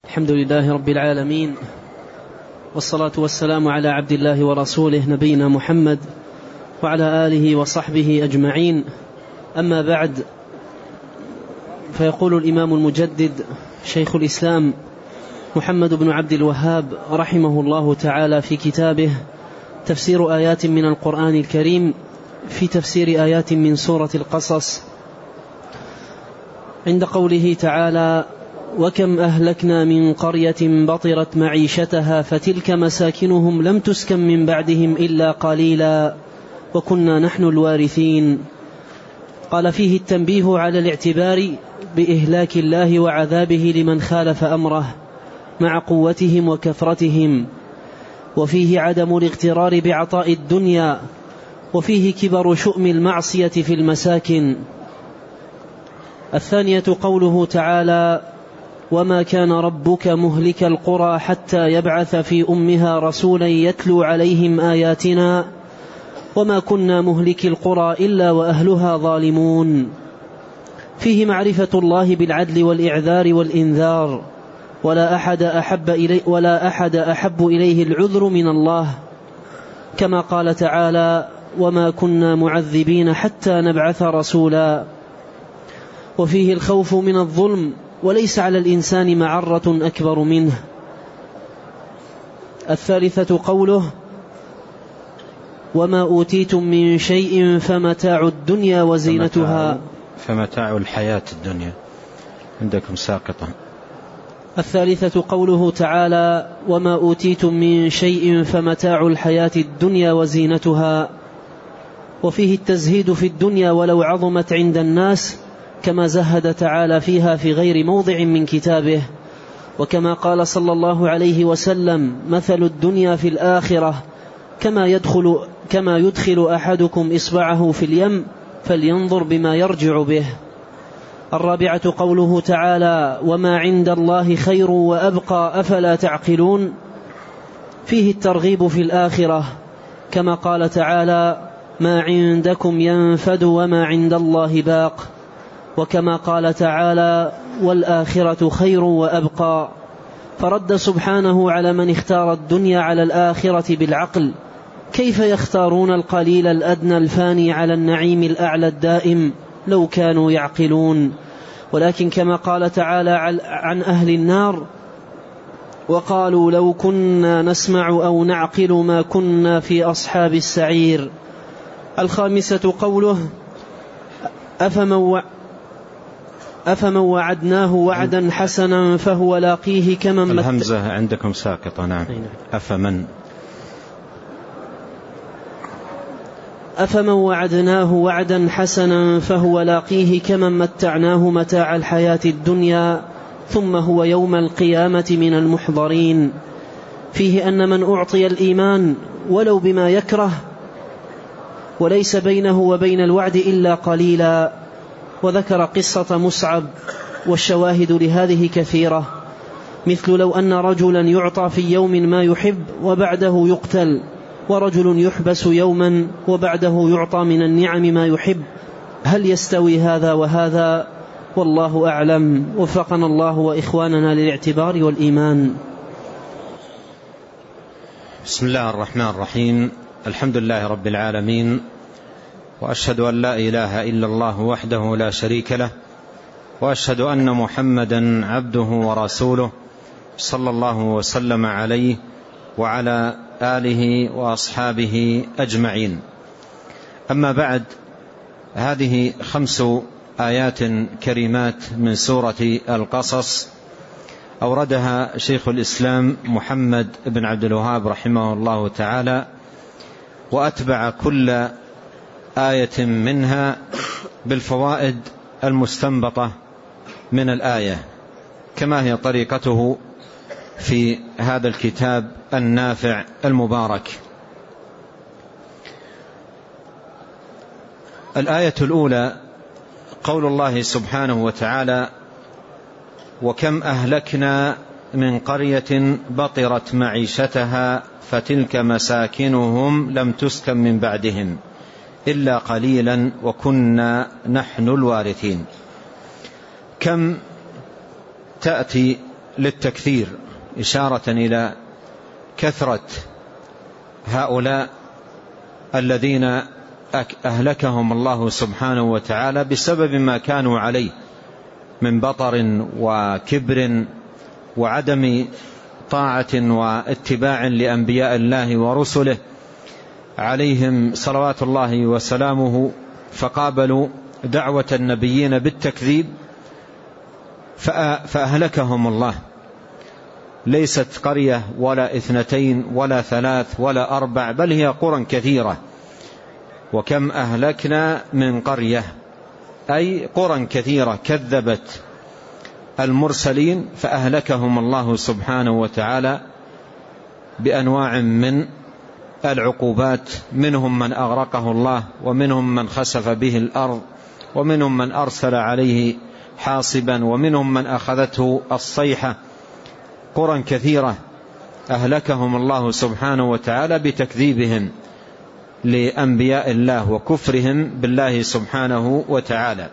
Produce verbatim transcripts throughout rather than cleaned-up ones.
الحمد لله رب العالمين، والصلاة والسلام على عبد الله ورسوله نبينا محمد وعلى آله وصحبه أجمعين. أما بعد، فيقول الإمام المجدد شيخ الإسلام محمد بن عبد الوهاب رحمه الله تعالى في كتابه تفسير آيات من القرآن الكريم في تفسير آيات من سورة القصص، عند قوله تعالى: وكم أهلكنا من قرية بطرت معيشتها فتلك مساكنهم لم تسكن من بعدهم إلا قليلا وكنا نحن الوارثين. قال: فيه التنبيه على الاعتبار بإهلاك الله وعذابه لمن خالف أمره مع قوتهم وكثرتهم، وفيه عدم الاغترار بعطاء الدنيا، وفيه كبر شؤم المعصية في المساكن. الثانية قوله تعالى: وما كان ربك مهلك القرى حتى يبعث في أمها رسولا يتلو عليهم آياتنا وما كنا مهلك القرى إلا وأهلها ظالمون. فيه معرفة الله بالعدل والإعذار والإنذار، ولا أحد أحب إليه, ولا أحد أحب إليه العذر من الله، كما قال تعالى: وما كنا معذبين حتى نبعث رسولا. وفيه الخوف من الظلم، وليس على الإنسان معرة أكبر منه. الثالثة قوله: وما أوتيتم من شيء فمتاع الدنيا وزينتها. فمتاع الحياة الدنيا عندكم ساقطة. الثالثة قوله تعالى: وما أوتيتم من شيء فمتاع الحياة الدنيا وزينتها. وفيه التزهيد في الدنيا ولو عظمت عند الناس، كما زهد تعالى فيها في غير موضع من كتابه، وكما قال صلى الله عليه وسلم: مثل الدنيا في الآخرة كما يدخل, كما يدخل أحدكم إصبعه في اليم فلينظر بما يرجع به. الرابعة قوله تعالى: وما عند الله خير وأبقى أفلا تعقلون. فيه الترغيب في الآخرة، كما قال تعالى: ما عندكم ينفد وما عند الله باق، وكما قال تعالى: والآخرة خير وأبقى. فرد سبحانه على من اختار الدنيا على الآخرة بالعقل: كيف يختارون القليل الأدنى الفاني على النعيم الأعلى الدائم لو كانوا يعقلون. ولكن كما قال تعالى عن أهل النار: وقالوا لو كنا نسمع أو نعقل ما كنا في أصحاب السعير. الخامسة قوله: أفمن أفمن وعدناه وعدا حسنا فهو لاقيه كمن مت... الهمزة عندكم ساقطة. نعم. أفمن أفمن وعدناه وعدا حسنا فهو لاقيه كمن متعناه متاع الحياة الدنيا ثم هو يوم القيامة من المحضرين. فيه أن من أعطي الإيمان ولو بما يكره وليس بينه وبين الوعد إلا قليلا. وذكر قصة مصعب، والشواهد لهذه كثيرة، مثل لو أن رجلا يعطى في يوم ما يحب وبعده يقتل، ورجل يحبس يوما وبعده يعطى من النعم ما يحب، هل يستوي هذا وهذا؟ والله أعلم. وفقنا الله وإخواننا للاعتبار والإيمان. بسم الله الرحمن الرحيم. الحمد لله رب العالمين، وأشهد أن لا إله إلا الله وحده لا شريك له، وأشهد أن محمدا عبده ورسوله صلى الله وسلم عليه وعلى آله وأصحابه أجمعين. أما بعد، هذه خمس آيات كريمات من سورة القصص أوردها شيخ الإسلام محمد بن عبد الوهاب رحمه الله تعالى، وأتبع كل آية منها بالفوائد المستنبطة من الآية، كما هي طريقته في هذا الكتاب النافع المبارك. الآية الأولى قول الله سبحانه وتعالى: وكم أهلكنا من قرية بطرت معيشتها فتلك مساكنهم لم تسكن من بعدهم إلا قليلا وكنا نحن الوارثين. كم تأتي للتكثير إشارة إلى كثرة هؤلاء الذين أهلكهم الله سبحانه وتعالى بسبب ما كانوا عليه من بطر وكبر وعدم طاعة واتباع لأنبياء الله ورسله عليهم صلوات الله وسلامه، فقابلوا دعوة النبيين بالتكذيب فأهلكهم الله. ليست قرية ولا اثنتين ولا ثلاث ولا أربع، بل هي قرى كثيرة. وكم أهلكنا من قرية، أي قرى كثيرة كذبت المرسلين فأهلكهم الله سبحانه وتعالى بأنواع من العقوبات، منهم من أغرقه الله، ومنهم من خسف به الأرض، ومنهم من أرسل عليه حاصبا، ومنهم من أخذته الصيحة. قرى كثيرة أهلكهم الله سبحانه وتعالى بتكذيبهم لأنبياء الله وكفرهم بالله سبحانه وتعالى.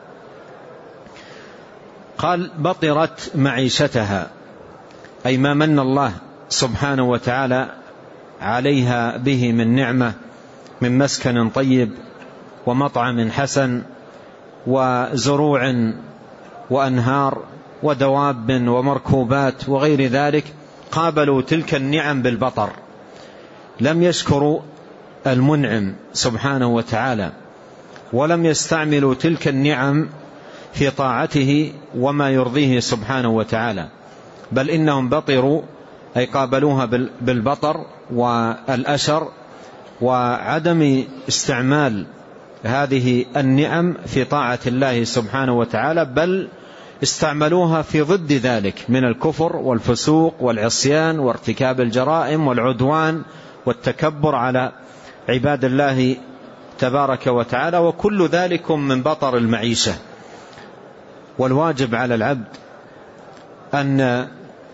قال بطرت معيشتها، أي ما من الله سبحانه وتعالى عليها به من نعمة، من مسكن طيب ومطعم حسن وزروع وأنهار ودواب ومركوبات وغير ذلك، قابلوا تلك النعم بالبطر، لم يشكروا المنعم سبحانه وتعالى، ولم يستعملوا تلك النعم في طاعته وما يرضيه سبحانه وتعالى، بل إنهم بطروا، أي قابلوها بالبطر والأشر وعدم استعمال هذه النعم في طاعة الله سبحانه وتعالى، بل استعملوها في ضد ذلك من الكفر والفسوق والعصيان وارتكاب الجرائم والعدوان والتكبر على عباد الله تبارك وتعالى، وكل ذلك من بطر المعيشة. والواجب على العبد أن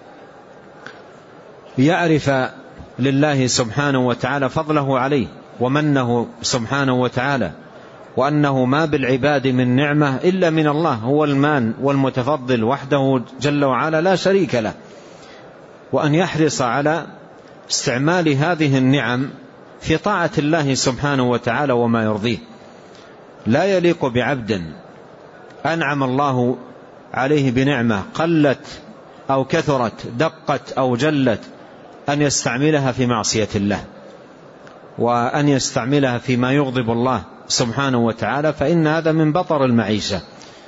يعرف لله سبحانه وتعالى فضله عليه ومنه سبحانه وتعالى، وأنه ما بالعباد من نعمة إلا من الله، هو المان والمتفضل وحده جل وعلا لا شريك له، وأن يحرص على استعمال هذه النعم في طاعة الله سبحانه وتعالى وما يرضيه. لا يليق بعبد أنعم الله عليه بنعمة قلت أو كثرت، دقت أو جلت، أن يستعملها في معصية الله، وأن يستعملها فيما يغضب الله سبحانه وتعالى، فإن هذا من بطر المعيشة.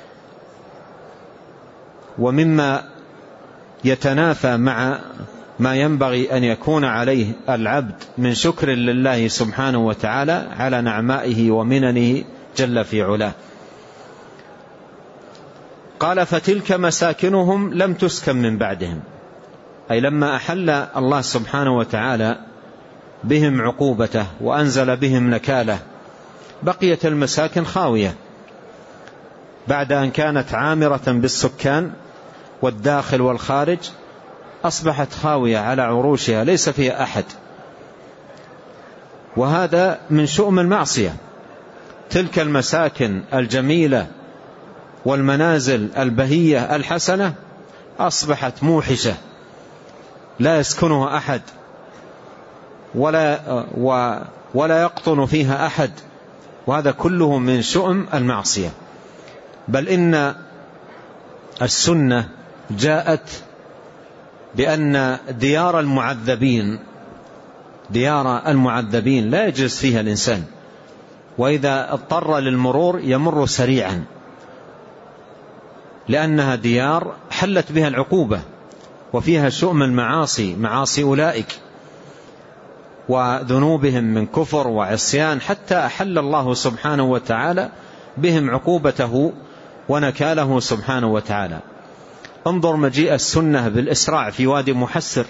ومما يتنافى مع ما ينبغي أن يكون عليه العبد من شكر لله سبحانه وتعالى على نعمائه ومننه جل في علاه. قال فتلك مساكنهم لم تسكن من بعدهم، أي لما أحل الله سبحانه وتعالى بهم عقوبته وأنزل بهم نكاله، بقيت المساكن خاوية بعد أن كانت عامرة بالسكان والداخل والخارج، أصبحت خاوية على عروشها ليس فيها أحد. وهذا من شؤم المعصية. تلك المساكن الجميلة والمنازل البهية الحسنة أصبحت موحشة لا يسكنها أحد ولا, ولا يقطن فيها أحد، وهذا كله من شؤم المعصية. بل إن السنة جاءت بأن ديار المعذبين ديار المعذبين لا يجلس فيها الإنسان، وإذا اضطر للمرور يمر سريعا، لأنها ديار حلت بها العقوبة وفيها شؤم المعاصي، معاصي أولئك وذنوبهم من كفر وعصيان، حتى أحل الله سبحانه وتعالى بهم عقوبته ونكاله سبحانه وتعالى. انظر مجيء السنة بالإسراع في وادي محسر،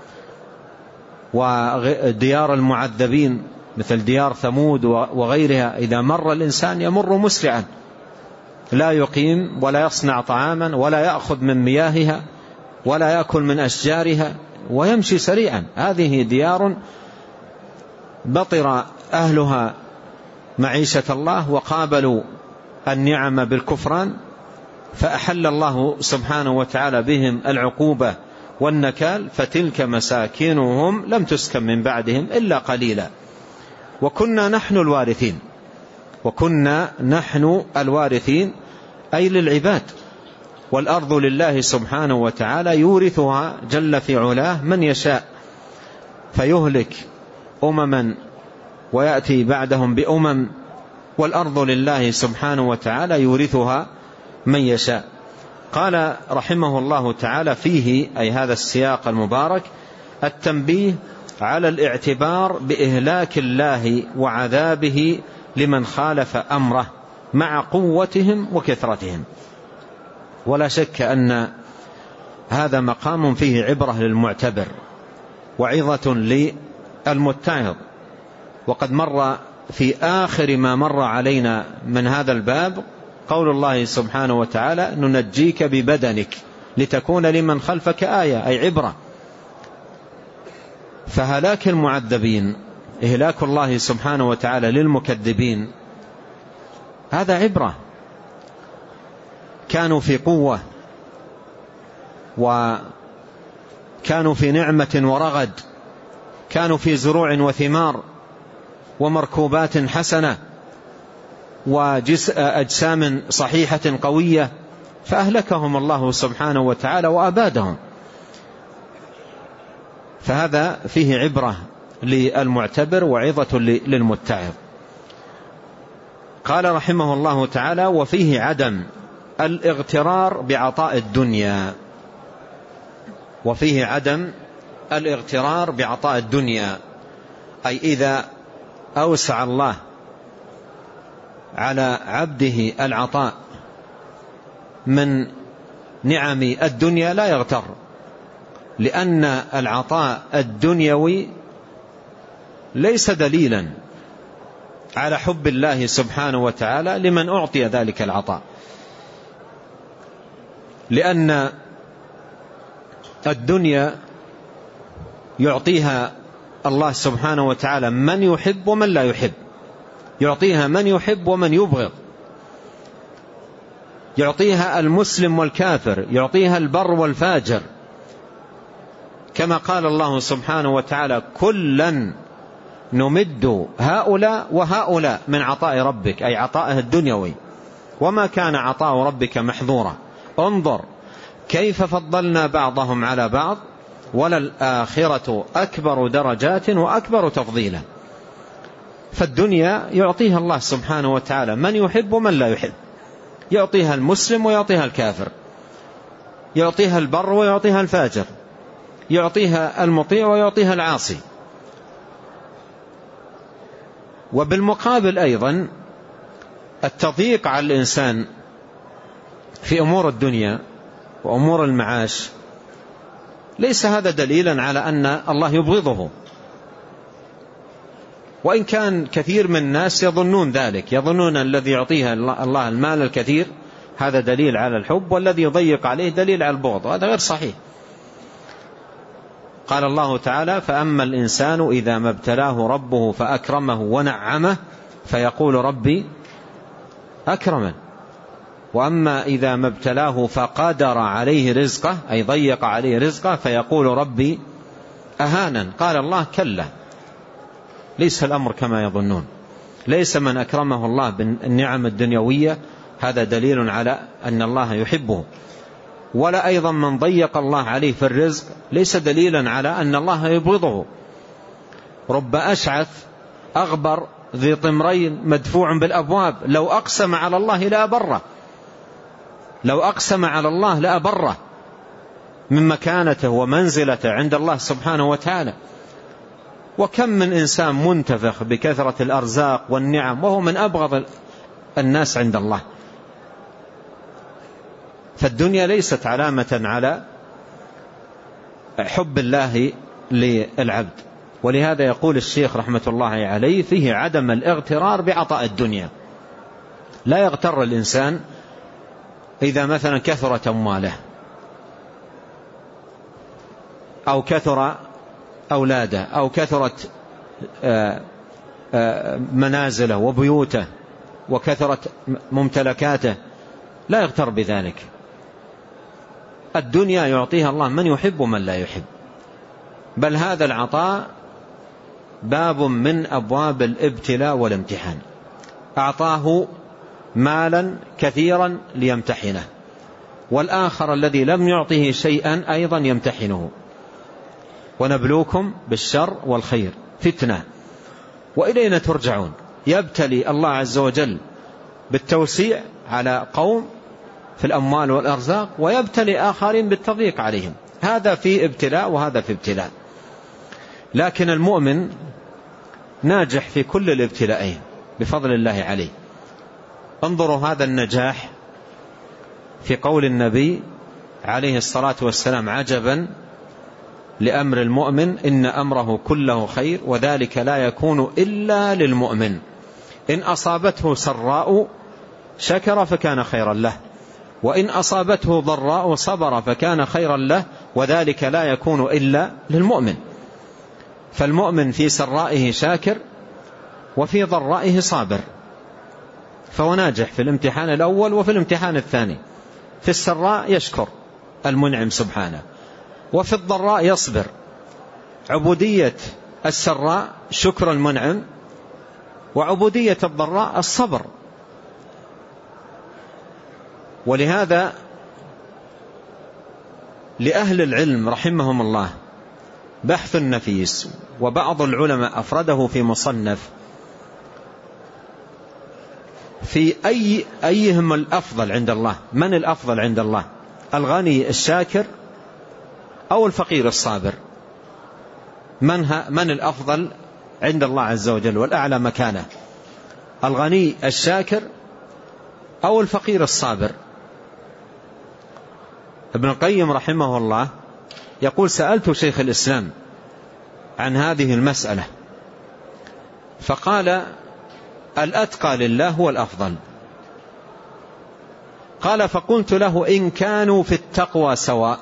وديار المعذبين مثل ديار ثمود وغيرها، إذا مر الإنسان يمر مسرعا، لا يقيم ولا يصنع طعاما ولا يأخذ من مياهها ولا يأكل من أشجارها ويمشي سريعا. هذه ديار بطر أهلها معيشة الله وقابلوا النعم بالكفران، فأحل الله سبحانه وتعالى بهم العقوبة والنكال فتلك مساكنهم لم تسكن من بعدهم إلا قليلا وكنا نحن الوارثين وكنا نحن الوارثين أي للعباد. والأرض لله سبحانه وتعالى يورثها جل في علاه من يشاء فيهلك أمما ويأتي بعدهم بأمم، والأرض لله سبحانه وتعالى يورثها من يشاء. قال رحمه الله تعالى فيه أي هذا السياق المبارك التنبيه على الاعتبار بإهلاك الله وعذابه لمن خالف أمره مع قوتهم وكثرتهم. ولا شك أن هذا مقام فيه عبرة للمعتبر وعظة للمتعظ. وقد مر في آخر ما مر علينا من هذا الباب قول الله سبحانه وتعالى ننجيك ببدنك لتكون لمن خلفك آية أي عبرة. فهلاك المعذبين إهلاك الله سبحانه وتعالى للمكذبين هذا عبرة. كانوا في قوة وكانوا في نعمة ورغد، كانوا في زروع وثمار ومركوبات حسنة وأجسام صحيحة قوية، فأهلكهم الله سبحانه وتعالى وأبادهم. فهذا فيه عبرة للمعتبر وعظة للمتعظ. قال رحمه الله تعالى وفيه عدم الاغترار بعطاء الدنيا وفيه عدم الاغترار بعطاء الدنيا أي إذا أوسع الله على عبده العطاء من نعم الدنيا لا يغتر، لأن العطاء الدنيوي ليس دليلا على حب الله سبحانه وتعالى لمن أعطي ذلك العطاء، لأن الدنيا يعطيها الله سبحانه وتعالى من يحب ومن لا يحب، يعطيها من يحب ومن يبغض، يعطيها المسلم والكافر، يعطيها البر والفاجر، كما قال الله سبحانه وتعالى كلا نمد هؤلاء وهؤلاء من عطاء ربك أي عطائه الدنيوي وما كان عطاء ربك محظورا انظر كيف فضلنا بعضهم على بعض وللآخرة أكبر درجات وأكبر تفضيلا. فالدنيا يعطيها الله سبحانه وتعالى من يحب ومن لا يحب، يعطيها المسلم ويعطيها الكافر، يعطيها البر ويعطيها الفاجر، يعطيها المطيع ويعطيها العاصي. وبالمقابل أيضا التضييق على الإنسان في أمور الدنيا وأمور المعاش ليس هذا دليلا على أن الله يبغضه، وإن كان كثير من الناس يظنون ذلك، يظنون الذي يعطيها الله المال الكثير هذا دليل على الحب والذي يضيق عليه دليل على البغض، وهذا غير صحيح. قال الله تعالى فأما الإنسان إذا ما ابتلاه ربه فأكرمه ونعمه فيقول ربي أكرمن، وأما إذا ما ابتلاه فقدر عليه رزقه أي ضيق عليه رزقه فيقول ربي أهانن. قال الله كلا ليس الأمر كما يظنون، ليس من أكرمه الله بالنعم الدنيوية هذا دليل على أن الله يحبه، ولا أيضا من ضيق الله عليه في الرزق ليس دليلا على أن الله يبغضه. رب أشعث أغبر ذي طمرين مدفوع بالأبواب لو أقسم على الله لأبره، لو أقسم على الله لأبره من مكانته ومنزلته عند الله سبحانه وتعالى. وكم من إنسان منتفخ بكثرة الأرزاق والنعم وهو من أبغض الناس عند الله. فالدنيا ليست علامة على حب الله للعبد، ولهذا يقول الشيخ رحمة الله عليه فيه عدم الاغترار بعطاء الدنيا. لا يغتر الإنسان إذا مثلا كثرت أمواله أو كثر أولاده أو كثرت منازله وبيوته وكثرت ممتلكاته، لا يغتر بذلك، الدنيا يعطيها الله من يحب ومن لا يحب، بل هذا العطاء باب من أبواب الابتلاء والامتحان. أعطاه مالا كثيرا ليمتحنه، والآخر الذي لم يعطه شيئا أيضا يمتحنه. ونبلوكم بالشر والخير فتنة وإلينا ترجعون. يبتلي الله عز وجل بالتوسيع على قوم في الأموال والأرزاق، ويبتلي آخرين بالتضييق عليهم. هذا في ابتلاء وهذا في ابتلاء، لكن المؤمن ناجح في كل الابتلاءين بفضل الله عليه. انظروا هذا النجاح في قول النبي عليه الصلاة والسلام: عجبا لأمر المؤمن إن أمره كله خير وذلك لا يكون إلا للمؤمن، إن أصابته سراء شكر فكان خيرا له، وإن أصابته ضراء صبر فكان خيرا له، وذلك لا يكون إلا للمؤمن. فالمؤمن في سرائه شاكر وفي ضرائه صابر، فهو ناجح في الامتحان الأول وفي الامتحان الثاني. في السراء يشكر المنعم سبحانه، وفي الضراء يصبر. عبودية السراء شكر المنعم، وعبودية الضراء الصبر. ولهذا لأهل العلم رحمهم الله بحث نفيس، وبعض العلماء أفرده في مصنف في أي أيهم الأفضل عند الله. من الأفضل عند الله؟ الغني الشاكر أو الفقير الصابر؟ من, من الأفضل عند الله عز وجل والأعلى مكانه؟ الغني الشاكر أو الفقير الصابر؟ ابن القيم رحمه الله يقول: سألت شيخ الإسلام عن هذه المسألة فقال: الأتقى لله هو الأفضل. قال: فقلت له: إن كانوا في التقوى سواء؟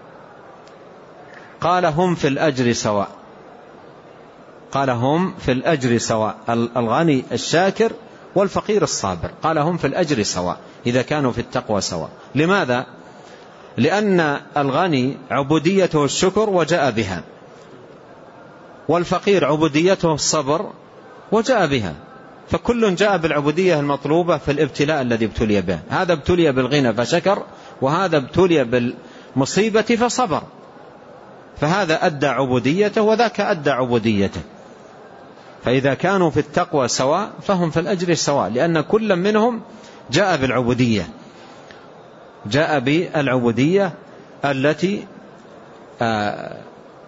قال: هم في الأجر سواء. قال: هم في الأجر سواء، الغني الشاكر والفقير الصابر، قال: هم في الأجر سواء إذا كانوا في التقوى سواء. لماذا؟ لأن الغني عبوديته الشكر وجاء بها، والفقير عبوديته الصبر وجاء بها، فكل جاء بالعبودية المطلوبة في الابتلاء الذي ابتلي به. هذا ابتلي بالغنى فشكر، وهذا ابتلي بالمصيبة فصبر، فهذا أدى عبوديته وذاك أدى عبوديته. فإذا كانوا في التقوى سواء فهم في الأجر سواء، لأن كل منهم جاء بالعبودية، جاء بالعبودية التي آه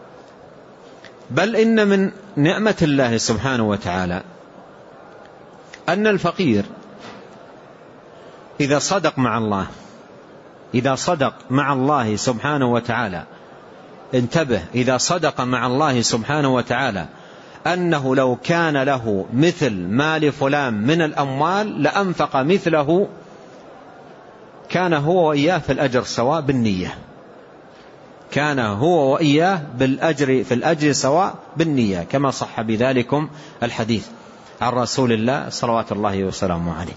بل إن من نعمة الله سبحانه وتعالى أن الفقير إذا صدق مع الله، إذا صدق مع الله سبحانه وتعالى، انتبه، إذا صدق مع الله سبحانه وتعالى أنه لو كان له مثل مال فلان من الأموال لأنفق مثله، كان هو وإياه في الأجر سواء بالنية، كان هو وإياه بالأجر في الأجر سواء بالنية، كما صح بذلكم الحديث عن رسول الله صلوات الله وسلامه عليه.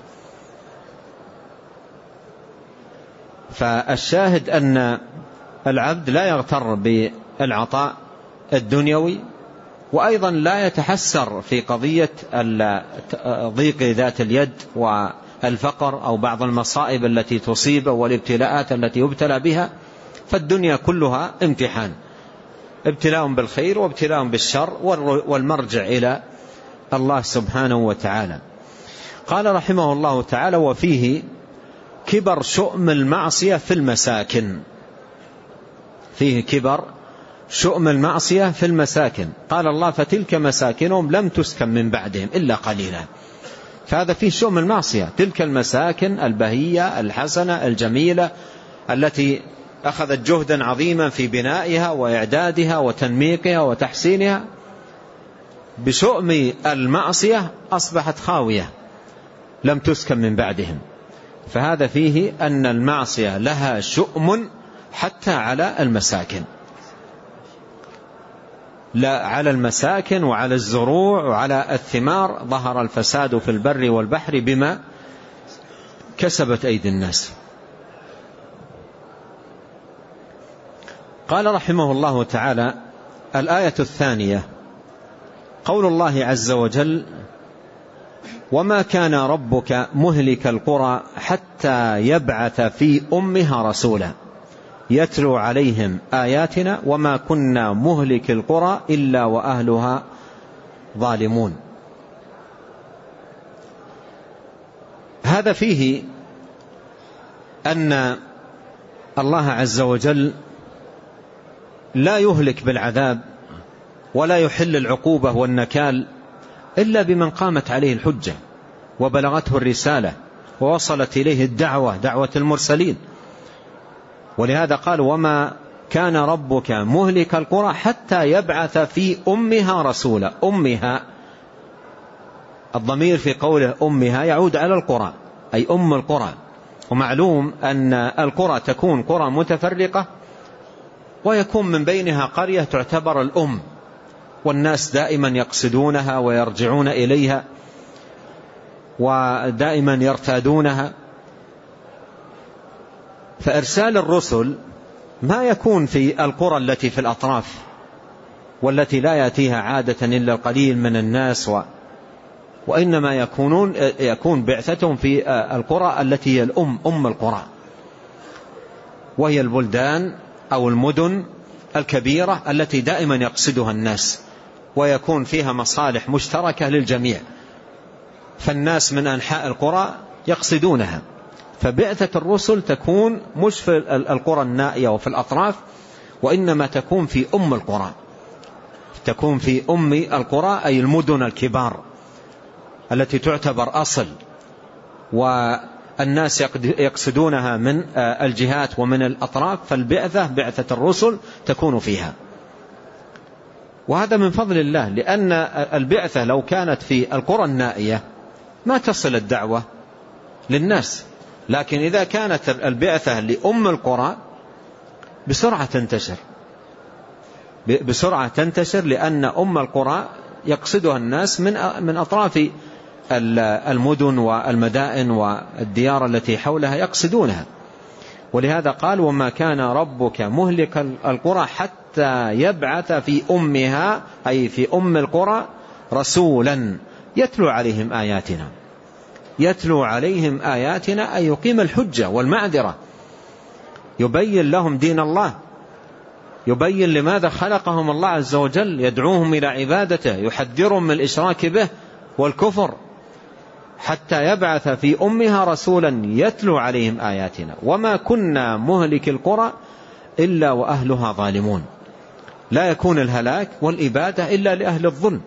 فالشاهد أن العبد لا يغتر بالعطاء الدنيوي، وأيضا لا يتحسر في قضية ضيق ذات اليد والفقر أو بعض المصائب التي تصيب والابتلاءات التي يبتلى بها. فالدنيا كلها امتحان، ابتلاء بالخير وابتلاء بالشر، والمرجع إلى الله سبحانه وتعالى. قال رحمه الله تعالى: وفيه كبر شؤم المعصية في المساكن. فيه كبر شؤم المعصية في المساكن. قال الله: فتلك مساكنهم لم تسكن من بعدهم إلا قليلا. فهذا فيه شؤم المعصية، تلك المساكن البهية الحسنة الجميلة التي أخذت جهدا عظيما في بنائها وإعدادها وتنميقها وتحسينها، بشؤم المعصية أصبحت خاوية لم تسكن من بعدهم. فهذا فيه أن المعصية لها شؤم حتى على المساكن، لا على المساكن وعلى الزروع وعلى الثمار. ظهر الفساد في البر والبحر بما كسبت أيدي الناس. قال رحمه الله تعالى: الآية الثانية قول الله عز وجل: وما كان ربك مهلك القرى حتى يبعث في أمها رسولا يتلو عليهم آياتنا وما كنا مهلك القرى إلا وأهلها ظالمون. هذا فيه أن الله عز وجل لا يهلك بالعذاب ولا يحل العقوبة والنكال إلا بمن قامت عليه الحجة وبلغته الرسالة ووصلت إليه الدعوة، دعوة المرسلين. ولهذا قال: وما كان ربك مهلك القرى حتى يبعث في أمها رسولا. أمها، الضمير في قوله أمها يعود على القرى، أي أم القرى. ومعلوم أن القرى تكون قرى متفرقة ويكون من بينها قرية تعتبر الأم، والناس دائما يقصدونها ويرجعون إليها ودائما يرتادونها. فإرسال الرسل ما يكون في القرى التي في الأطراف والتي لا يأتيها عادة إلا القليل من الناس، و وإنما يكونون يكون بعثتهم في القرى التي هي الأم، أم القرى، وهي البلدان أو المدن الكبيرة التي دائما يقصدها الناس ويكون فيها مصالح مشتركة للجميع، فالناس من أنحاء القرى يقصدونها. فبعثة الرسل تكون مش في القرى النائية وفي الأطراف، وإنما تكون في أم القرى، تكون في أم القرى أي المدن الكبار التي تعتبر أصل والناس يقصدونها من الجهات ومن الأطراف، فالبعثة بعثة الرسل تكون فيها. وهذا من فضل الله، لأن البعثة لو كانت في القرى النائية ما تصل الدعوة للناس، لكن إذا كانت البعثة لأم القرى بسرعة تنتشر، بسرعة تنتشر لأن أم القرى يقصدها الناس من من أطراف المدن والمدائن والديار التي حولها يقصدونها. ولهذا قال: وما كان ربك مهلك القرى حتى يبعث في أمها، أي في أم القرى، رسولا يتلو عليهم آياتنا. يتلو عليهم آياتنا أي يقيم الحجة والمعذرة، يبين لهم دين الله، يبين لماذا خلقهم الله عز وجل، يدعوهم إلى عبادته، يحذرهم من الإشراك به والكفر. حتى يبعث في أمها رسولا يتلو عليهم آياتنا وما كنا مهلك القرى إلا وأهلها ظالمون. لا يكون الهلاك والإبادة إلا لأهل الظلم،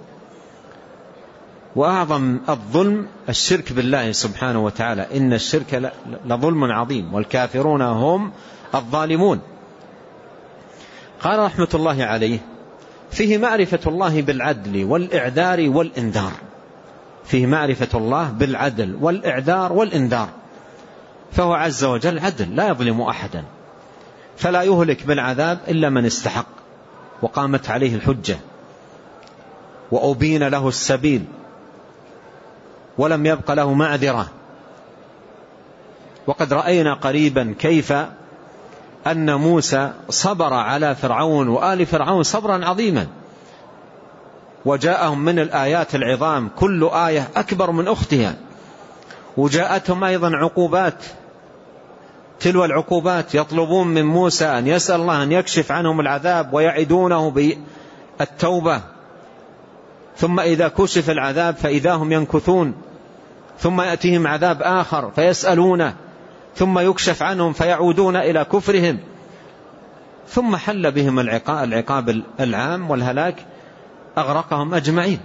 وأعظم الظلم الشرك بالله سبحانه وتعالى، إن الشرك لظلم عظيم والكافرون هم الظالمون. قال رحمة الله عليه: فيه معرفة الله بالعدل والإعذار والإنذار. فيه معرفة الله بالعدل والإعذار والإنذار، فهو عز وجل عدل لا يظلم أحدا، فلا يهلك بالعذاب إلا من استحق وقامت عليه الحجة وأبين له السبيل ولم يبق له معذرة. وقد رأينا قريبا كيف أن موسى صبر على فرعون وآل فرعون صبرا عظيما، وجاءهم من الآيات العظام كل آية أكبر من أختها، وجاءتهم أيضا عقوبات تلو العقوبات، يطلبون من موسى أن يسأل الله أن يكشف عنهم العذاب ويعدونه بالتوبة، ثم إذا كشف العذاب فإذا هم ينكثون، ثم يأتيهم عذاب آخر فيسألونه، ثم يكشف عنهم فيعودون إلى كفرهم، ثم حل بهم العقاب العام والهلاك أغرقهم أجمعين.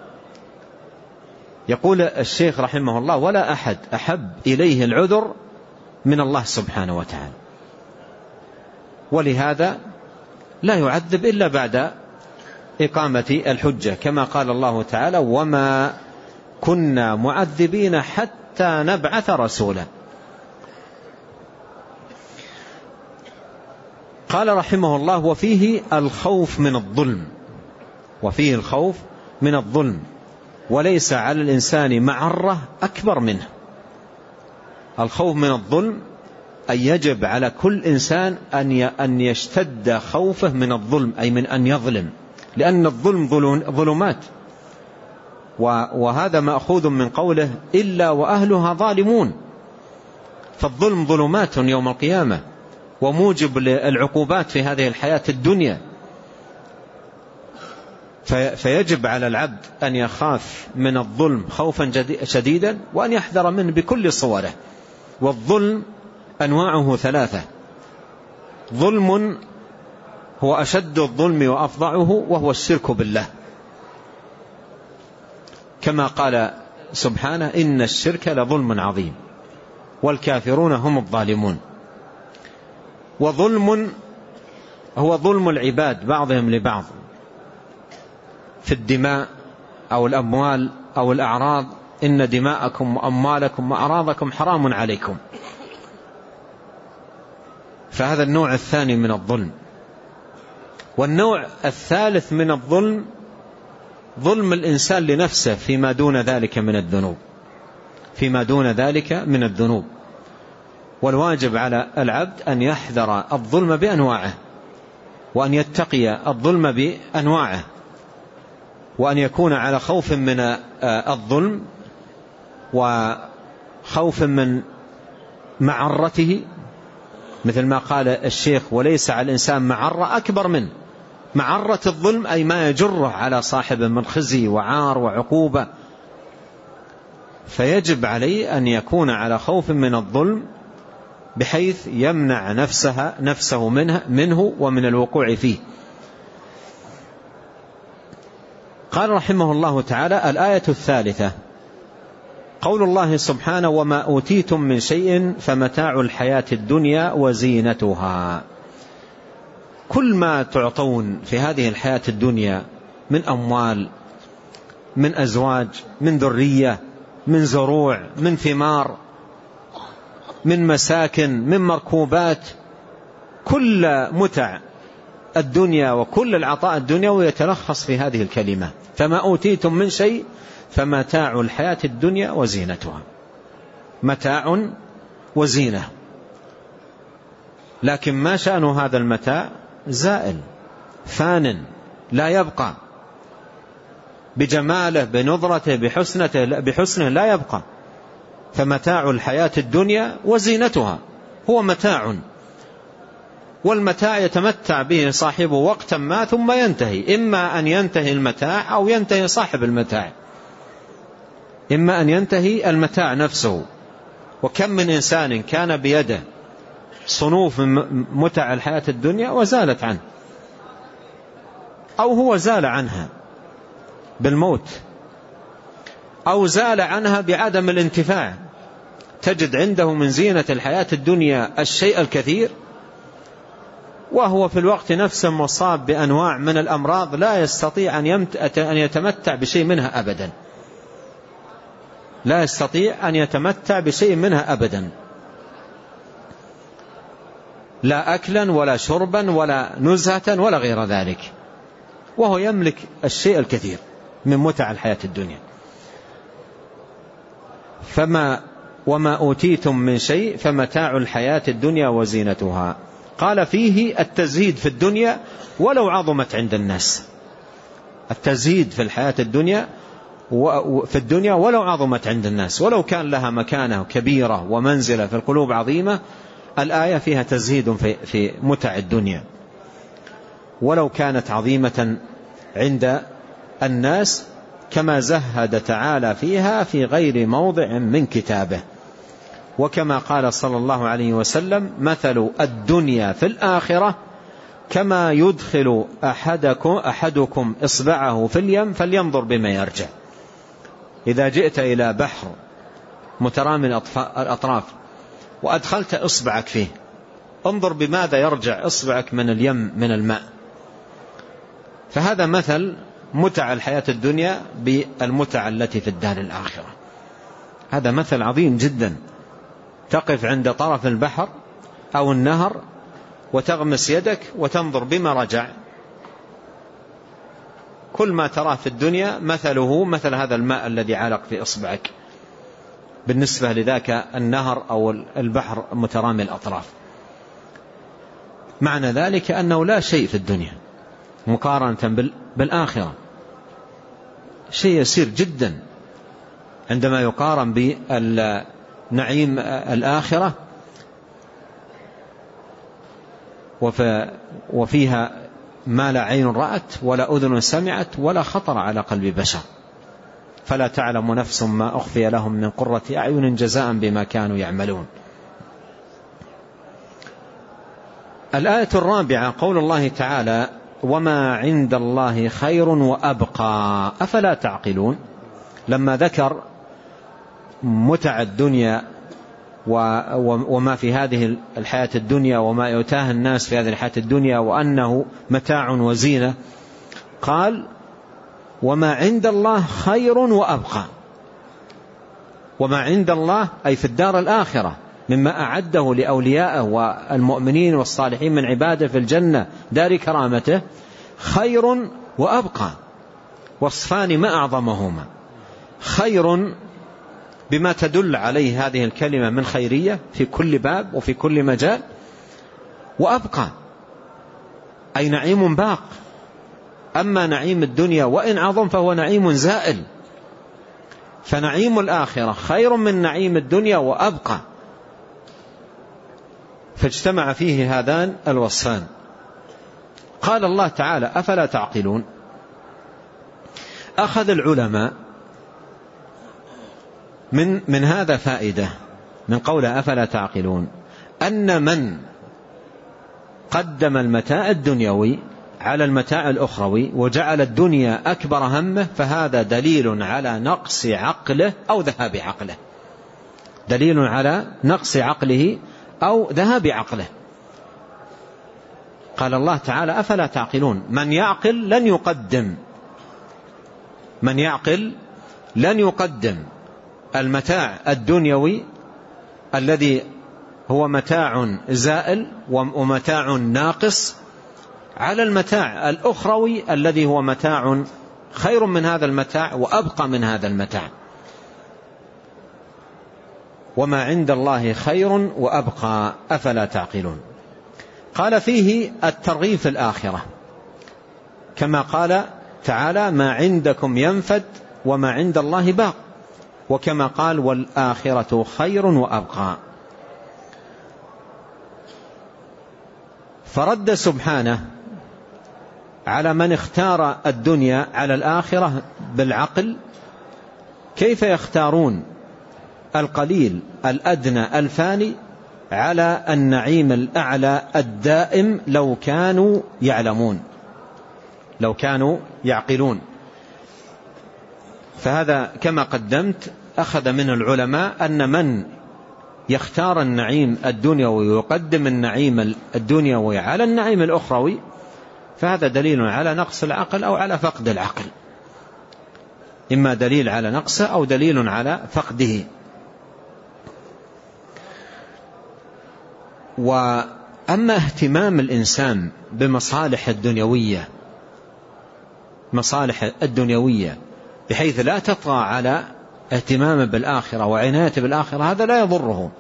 يقول الشيخ رحمه الله: ولا أحد أحب إليه العذر من الله سبحانه وتعالى، ولهذا لا يعذب إلا بعد إقامة الحجة، كما قال الله تعالى: وما كنا معذبين حتى نبعث رسولا. قال رحمه الله: وفيه الخوف من الظلم، وفيه الخوف من الظلم، وليس على الإنسان معرة أكبر منه. الخوف من الظلم أن يجب على كل إنسان أن يشتد خوفه من الظلم، أي من أن يظلم، لأن الظلم ظلمات، وهذا مأخوذ من قوله إلا وأهلها ظالمون. فالظلم ظلمات يوم القيامة وموجب للعقوبات في هذه الحياة الدنيا. فيجب على العبد أن يخاف من الظلم خوفا شديدا وأن يحذر منه بكل صوره. والظلم أنواعه ثلاثة: ظلم هو أشد الظلم وأفظعه وهو الشرك بالله، كما قال سبحانه إن الشرك لظلم عظيم والكافرون هم الظالمون. وظلم هو ظلم العباد بعضهم لبعض في الدماء أو الأموال أو الأعراض، إن دماءكم وأموالكم وأعراضكم حرام عليكم. فهذا النوع الثاني من الظلم. والنوع الثالث من الظلم ظلم الإنسان لنفسه فيما دون ذلك من الذنوب، فيما دون ذلك من الذنوب. والواجب على العبد أن يحذر الظلم بأنواعه، وأن يتقي الظلم بأنواعه، وأن يكون على خوف من الظلم وخوف من معرته، مثل ما قال الشيخ وليس على الإنسان معرة أكبر من معرة الظلم، أي ما يجره على صاحبه من خزي وعار وعقوبة. فيجب عليه أن يكون على خوف من الظلم بحيث يمنع نفسها نفسه منه, منه ومن الوقوع فيه. قال رحمه الله تعالى: الآية الثالثة قول الله سبحانه: وما أوتيتم من شيء فمتاع الحياة الدنيا وزينتها. كل ما تعطون في هذه الحياة الدنيا من أموال، من أزواج، من ذرية، من زروع، من ثمار، من مساكن، من مركوبات، كل متع الدنيا وكل العطاء الدنيوي يتلخص في هذه الكلمة: فما أوتيتم من شيء فمتاع الحياة الدنيا وزينتها. متاع وزينة، لكن ما شأن هذا المتاع؟ زائل فان لا يبقى، بجماله بنظرته بحسنته بحسنه لا يبقى. فمتاع الحياة الدنيا وزينتها هو متاع، والمتاع يتمتع به صاحبه وقتا ما ثم ينتهي، إما أن ينتهي المتاع أو ينتهي صاحب المتاع، إما أن ينتهي المتاع نفسه. وكم من إنسان كان بيده صنوف من متع الحياة الدنيا وزالت عنه، أو هو زال عنها بالموت، أو زال عنها بعدم الانتفاع. تجد عنده من زينة الحياة الدنيا الشيء الكثير، وهو في الوقت نفسه مصاب بأنواع من الأمراض لا يستطيع أن يتمتع بشيء منها أبدا، لا يستطيع أن يتمتع بشيء منها أبدا، لا أكلا ولا شربا ولا نزهة ولا غير ذلك، وهو يملك الشيء الكثير من متع الحياة الدنيا. فما وما أوتيتم من شيء فمتاع الحياة الدنيا وزينتها. قال فيه التزهيد في الدنيا ولو عظمت عند الناس، التزهيد في الحياة الدنيا في الدنيا ولو عظمت عند الناس، ولو كان لها مكانة كبيرة ومنزلة في القلوب عظيمة. الآية فيها تزهيد في, في متع الدنيا ولو كانت عظيمة عند الناس، كما زهد تعالى فيها في غير موضع من كتابه. وكما قال صلى الله عليه وسلم: مثل الدنيا في الآخرة كما يدخل أحدكم, أحدكم إصبعه في اليم فلينظر بما يرجع. إذا جئت إلى بحر مترامي الأطراف وأدخلت إصبعك فيه، انظر بماذا يرجع إصبعك من اليم من الماء. فهذا مثل متع الحياة الدنيا بالمتع التي في الدار الآخرة. هذا مثل عظيم جدا. تقف عند طرف البحر أو النهر وتغمس يدك وتنظر بما رجع. كل ما تراه في الدنيا مثله مثل هذا الماء الذي علق في إصبعك. بالنسبة لذاك النهر أو البحر مترامي الأطراف. معنى ذلك أنه لا شيء في الدنيا مقارنة بالآخرة، شيء يسير جدا عندما يقارن بالنعيم الآخرة، وفيها ما لا عين رأت ولا أذن سمعت ولا خطر على قلب بشر. فلا تعلم نفس ما أخفي لهم من قرة أعين جزاء بما كانوا يعملون. الآية الرابعة قول الله تعالى وما عند الله خير وأبقى أفلا تعقلون. لما ذكر متع الدنيا وما في هذه الحياة الدنيا وما يؤتاه الناس في هذه الحياة الدنيا وأنه متاع وزينة، قال وما عند الله خير وأبقى. وما عند الله أي في الدار الآخرة مما أعده لأوليائه والمؤمنين والصالحين من عباده في الجنة دار كرامته خير وأبقى، وصفان ما أعظمهما. خير بما تدل عليه هذه الكلمة من خيرية في كل باب وفي كل مجال، وأبقى أي نعيم باق. أما نعيم الدنيا وإن عظم فهو نعيم زائل، فنعيم الآخرة خير من نعيم الدنيا وأبقى، فاجتمع فيه هذان الوصفان. قال الله تعالى أفلا تعقلون. أخذ العلماء من, من هذا فائدة من قوله أفلا تعقلون، أن من قدم المتاع الدنيوي على المتاع الأخروي وجعل الدنيا أكبر همه فهذا دليل على نقص عقله أو ذهاب عقله، دليل على نقص عقله أو ذهاب عقله. قال الله تعالى أفلا تعقلون. من يعقل لن يقدم من يعقل لن يقدم المتاع الدنيوي الذي هو متاع زائل ومتاع ناقص على المتاع الأخروي الذي هو متاع خير من هذا المتاع وأبقى من هذا المتاع. وما عند الله خير وأبقى أفلا تعقلون. قال فيه الترغيب في الآخرة كما قال تعالى ما عندكم ينفد وما عند الله باق، وكما قال والآخرة خير وأبقى. فرد سبحانه على من اختار الدنيا على الآخرة بالعقل كيف يختارون القليل الأدنى الفاني على النعيم الأعلى الدائم لو كانوا يعلمون، لو كانوا يعقلون. فهذا كما قدمت أخذ من العلماء أن من يختار النعيم الدنيوي ويقدم النعيم الدنيوي على النعيم الأخروي فهذا دليل على نقص العقل أو على فقد العقل، إما دليل على نقصه أو دليل على فقده. وأما اهتمام الإنسان بمصالح الدنيوية مصالح الدنيوية بحيث لا تطغى على اهتمامه بالآخرة وعنايته بالآخرة هذا لا يضره.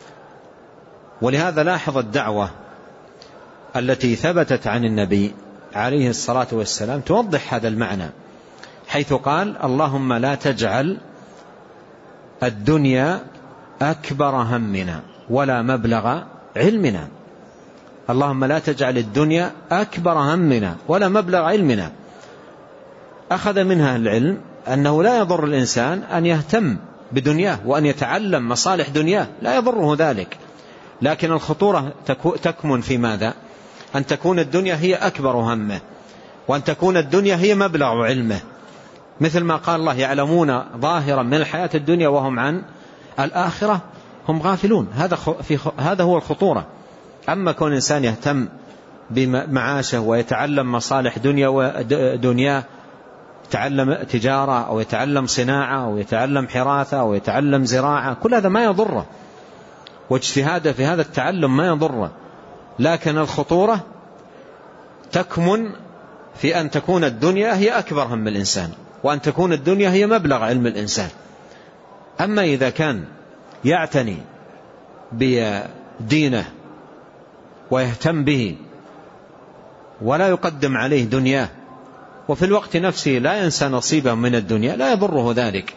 ولهذا لاحظ الدعوة التي ثبتت عن النبي عليه الصلاة والسلام توضح هذا المعنى، حيث قال اللهم لا تجعل الدنيا أكبر همنا ولا مبلغ علمنا. اللهم لا تجعل الدنيا أكبر همنا ولا مبلغ علمنا. أخذ منها العلم أنه لا يضر الإنسان أن يهتم بدنياه وأن يتعلم مصالح دنياه، لا يضره ذلك، لكن الخطورة تكمن في ماذا؟ أن تكون الدنيا هي أكبر همه وأن تكون الدنيا هي مبلغ علمه، مثل ما قال الله يعلمون ظاهرا من الحياة الدنيا وهم عن الآخرة هم غافلون. هذا في هذا هو الخطورة. أما كون الإنسان يهتم بمعاشه ويتعلم مصالح دنيا ودنيا، يتعلم تجارة أو يتعلم صناعة أو يتعلم حراثة أو يتعلم زراعة، كل هذا ما يضره، واجتهاده في هذا التعلم ما يضره، لكن الخطورة تكمن في أن تكون الدنيا هي أكبر هم الإنسان وأن تكون الدنيا هي مبلغ علم الإنسان. أما إذا كان يعتني بدينه ويهتم به ولا يقدم عليه دنياه، وفي الوقت نفسه لا ينسى نصيبه من الدنيا، لا يضره ذلك.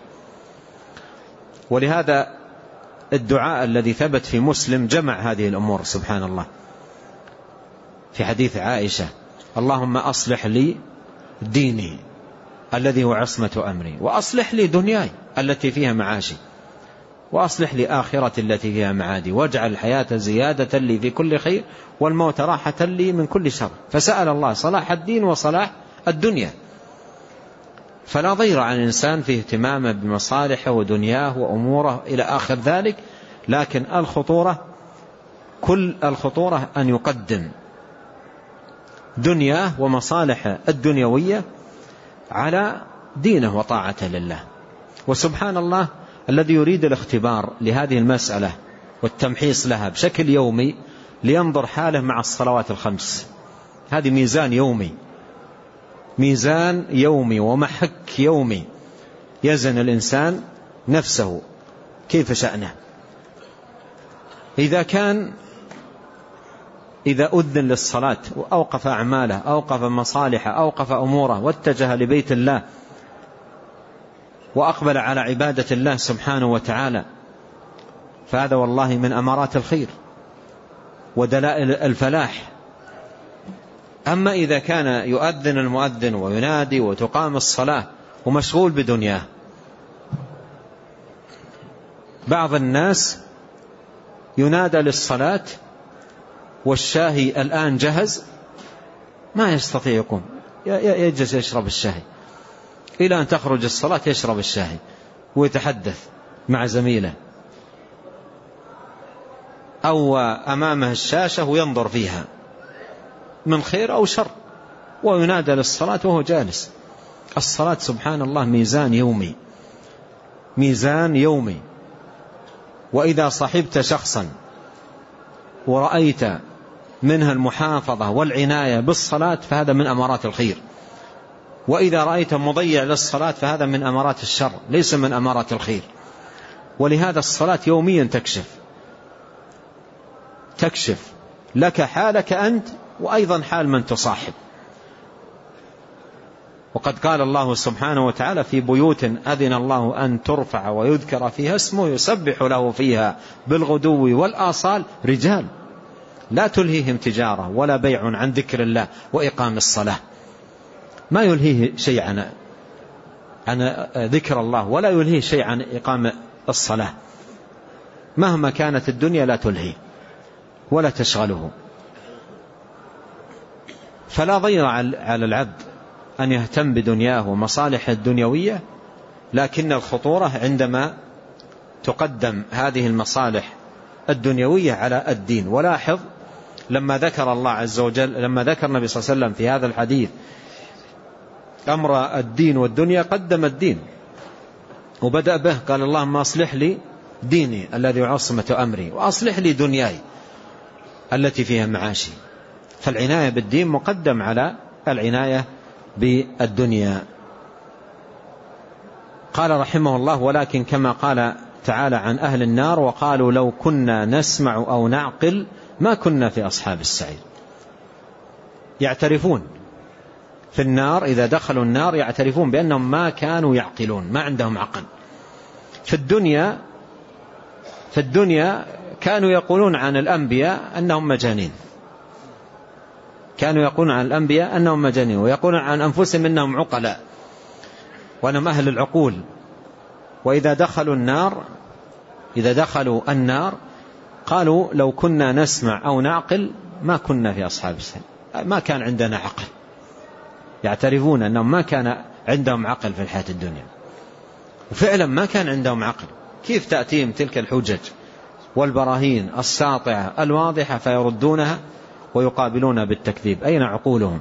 ولهذا الدعاء الذي ثبت في مسلم جمع هذه الأمور سبحان الله، في حديث عائشة: اللهم أصلح لي ديني الذي هو عصمة أمري، وأصلح لي دنياي التي فيها معاشي، وأصلح لي آخرتي التي فيها معادي، واجعل الحياة زيادة لي في كل خير والموت راحة لي من كل شر. فسأل الله صلاح الدين وصلاح الدنيا. فلا ضير عن الإنسان في اهتمامه بمصالحه ودنياه وأموره إلى آخر ذلك، لكن الخطورة كل الخطورة أن يقدم دنياه ومصالحه الدنيوية على دينه وطاعته لله. وسبحان الله الذي يريد الاختبار لهذه المسألة والتمحيص لها بشكل يومي لينظر حاله مع الصلوات الخمس. هذه ميزان يومي، ميزان يومي ومحك يومي يزن الإنسان نفسه كيف شأنه. إذا كان إذا أذن للصلاة وأوقف أعماله، أوقف مصالحه، أوقف أموره، واتجه لبيت الله وأقبل على عبادة الله سبحانه وتعالى، فهذا والله من أمارات الخير ودلائل الفلاح. أما إذا كان يؤذن المؤذن وينادي وتقام الصلاة ومشغول بدنياه، بعض الناس ينادى للصلاة والشاهي الآن جهز، ما يستطيع يقوم، يجلس يشرب الشاهي إلى أن تخرج الصلاة، يشرب الشاهي ويتحدث مع زميله، أو أمامه الشاشة وينظر فيها من خير أو شر، وينادى للصلاة وهو جالس. الصلاة سبحان الله ميزان يومي، ميزان يومي. وإذا صحبت شخصا ورأيت منها المحافظة والعناية بالصلاة فهذا من أمارات الخير، وإذا رأيت مضيع للصلاة فهذا من أمارات الشر، ليس من أمارات الخير. ولهذا الصلاة يوميا تكشف تكشف لك حالك أنت وأيضا حال من تصاحب. وقد قال الله سبحانه وتعالى: في بيوت أذن الله أن ترفع ويذكر فيها اسمه يسبح له فيها بالغدو والآصال رجال لا تلهيهم تجارة ولا بيع عن ذكر الله وإقام الصلاة. ما يلهيه شيء عن عن ذكر الله، ولا يلهيه شيء عن إقام الصلاة، مهما كانت الدنيا لا تلهيه ولا تشغله. فلا ضير على العبد أن يهتم بدنياه ومصالح الدنيوية، لكن الخطورة عندما تقدم هذه المصالح الدنيوية على الدين. ولاحظ لما ذكر الله عز وجل، لما ذكر النبي صلى الله عليه وسلم في هذا الحديث أمر الدين والدنيا، قدم الدين وبدأ به، قال: اللهم أصلح لي ديني الذي عصمة أمري، وأصلح لي دنياي التي فيها معاشي. فالعناية بالدين مقدم على العناية بالدنيا. قال رحمه الله: ولكن كما قال تعالى عن أهل النار: وقالوا لو كنا نسمع أو نعقل ما كنا في أصحاب السعير. يعترفون في النار، إذا دخلوا النار يعترفون بأنهم ما كانوا يعقلون، ما عندهم عقل. في الدنيا في الدنيا كانوا يقولون عن الأنبياء أنهم مجانين، كانوا يقولون عن الأنبياء أنهم مجانين، ويقولون عن أنفسهم أنهم عقلاء وأنهم أهل العقول. وإذا دخلوا النار إذا دخلوا النار قالوا لو كنا نسمع أو نعقل ما كنا في أصحاب السعير، ما كان عندنا عقل. يعترفون أنهم ما كان عندهم عقل في الحياة الدنيا، وفعلا ما كان عندهم عقل. كيف تأتيهم تلك الحجج والبراهين الساطعة الواضحة فيردونها ويقابلون بالتكذيب؟ أين عقولهم؟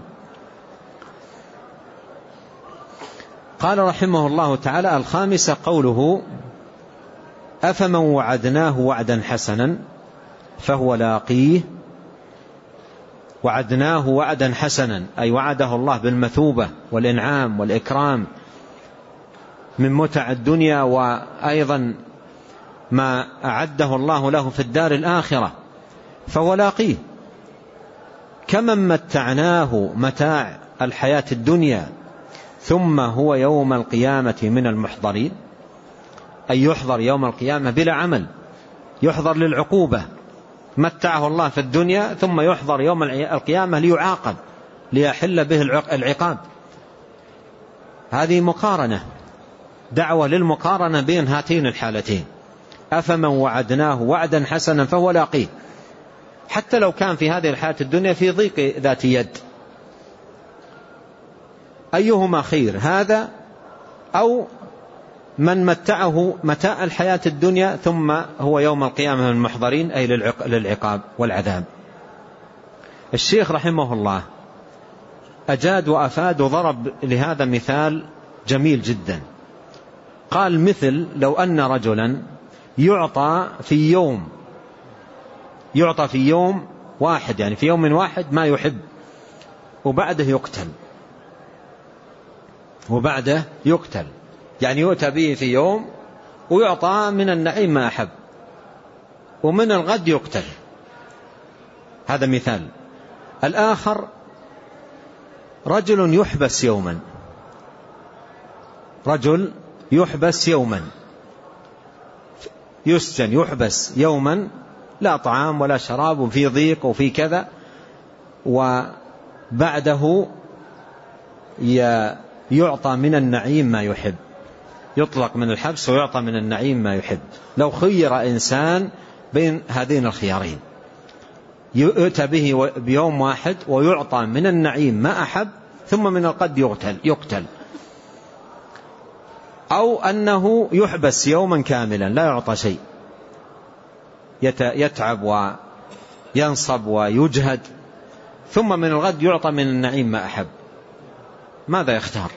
قال رحمه الله تعالى: الخامسة قوله: أفمن وعدناه وعدا حسنا فهو لاقيه. وعدناه وعدا حسنا أي وعده الله بالمثوبة والإنعام والإكرام من متع الدنيا، وأيضا ما أعده الله له في الدار الآخرة فهو لاقيه. كمن متعناه متاع الحياة الدنيا ثم هو يوم القيامة من المحضرين، أي يحضر يوم القيامة بلا عمل، يحضر للعقوبة. متعه الله في الدنيا ثم يحضر يوم القيامة ليعاقب، ليحل به العقاب. هذه مقارنة، دعوة للمقارنة بين هاتين الحالتين. أفمن وعدناه وعدا حسنا فهو لاقيه، حتى لو كان في هذه الحياة الدنيا في ضيق ذات يد. أيهما خير، هذا أو من متعه متاع الحياة الدنيا ثم هو يوم القيامة من المحضرين، أي للعقاب والعذاب؟ الشيخ رحمه الله أجاد وأفاد وضرب لهذا مثال جميل جدا. قال مثل لو أن رجلا يعطى في يوم يعطى في يوم واحد، يعني في يوم واحد ما يحب، وبعده يقتل وبعده يقتل يعني يؤتى به في يوم ويعطى من النعيم ما أحب، ومن الغد يقتل. هذا مثال. الآخر رجل يحبس يوما، رجل يحبس يوما، يسجن يحبس يوما، لا طعام ولا شراب وفي ضيق وفي كذا، وبعده يعطى من النعيم ما يحب، يطلق من الحبس ويعطى من النعيم ما يحب. لو خير إنسان بين هذين الخيارين، يؤتى به بيوم واحد ويعطى من النعيم ما أحب ثم من القد يقتل, يقتل أو أنه يحبس يوما كاملا لا يعطى شيء، يتعب وينصب ويجهد، ثم من الغد يعطى من النعيم ما أحب، ماذا يختار؟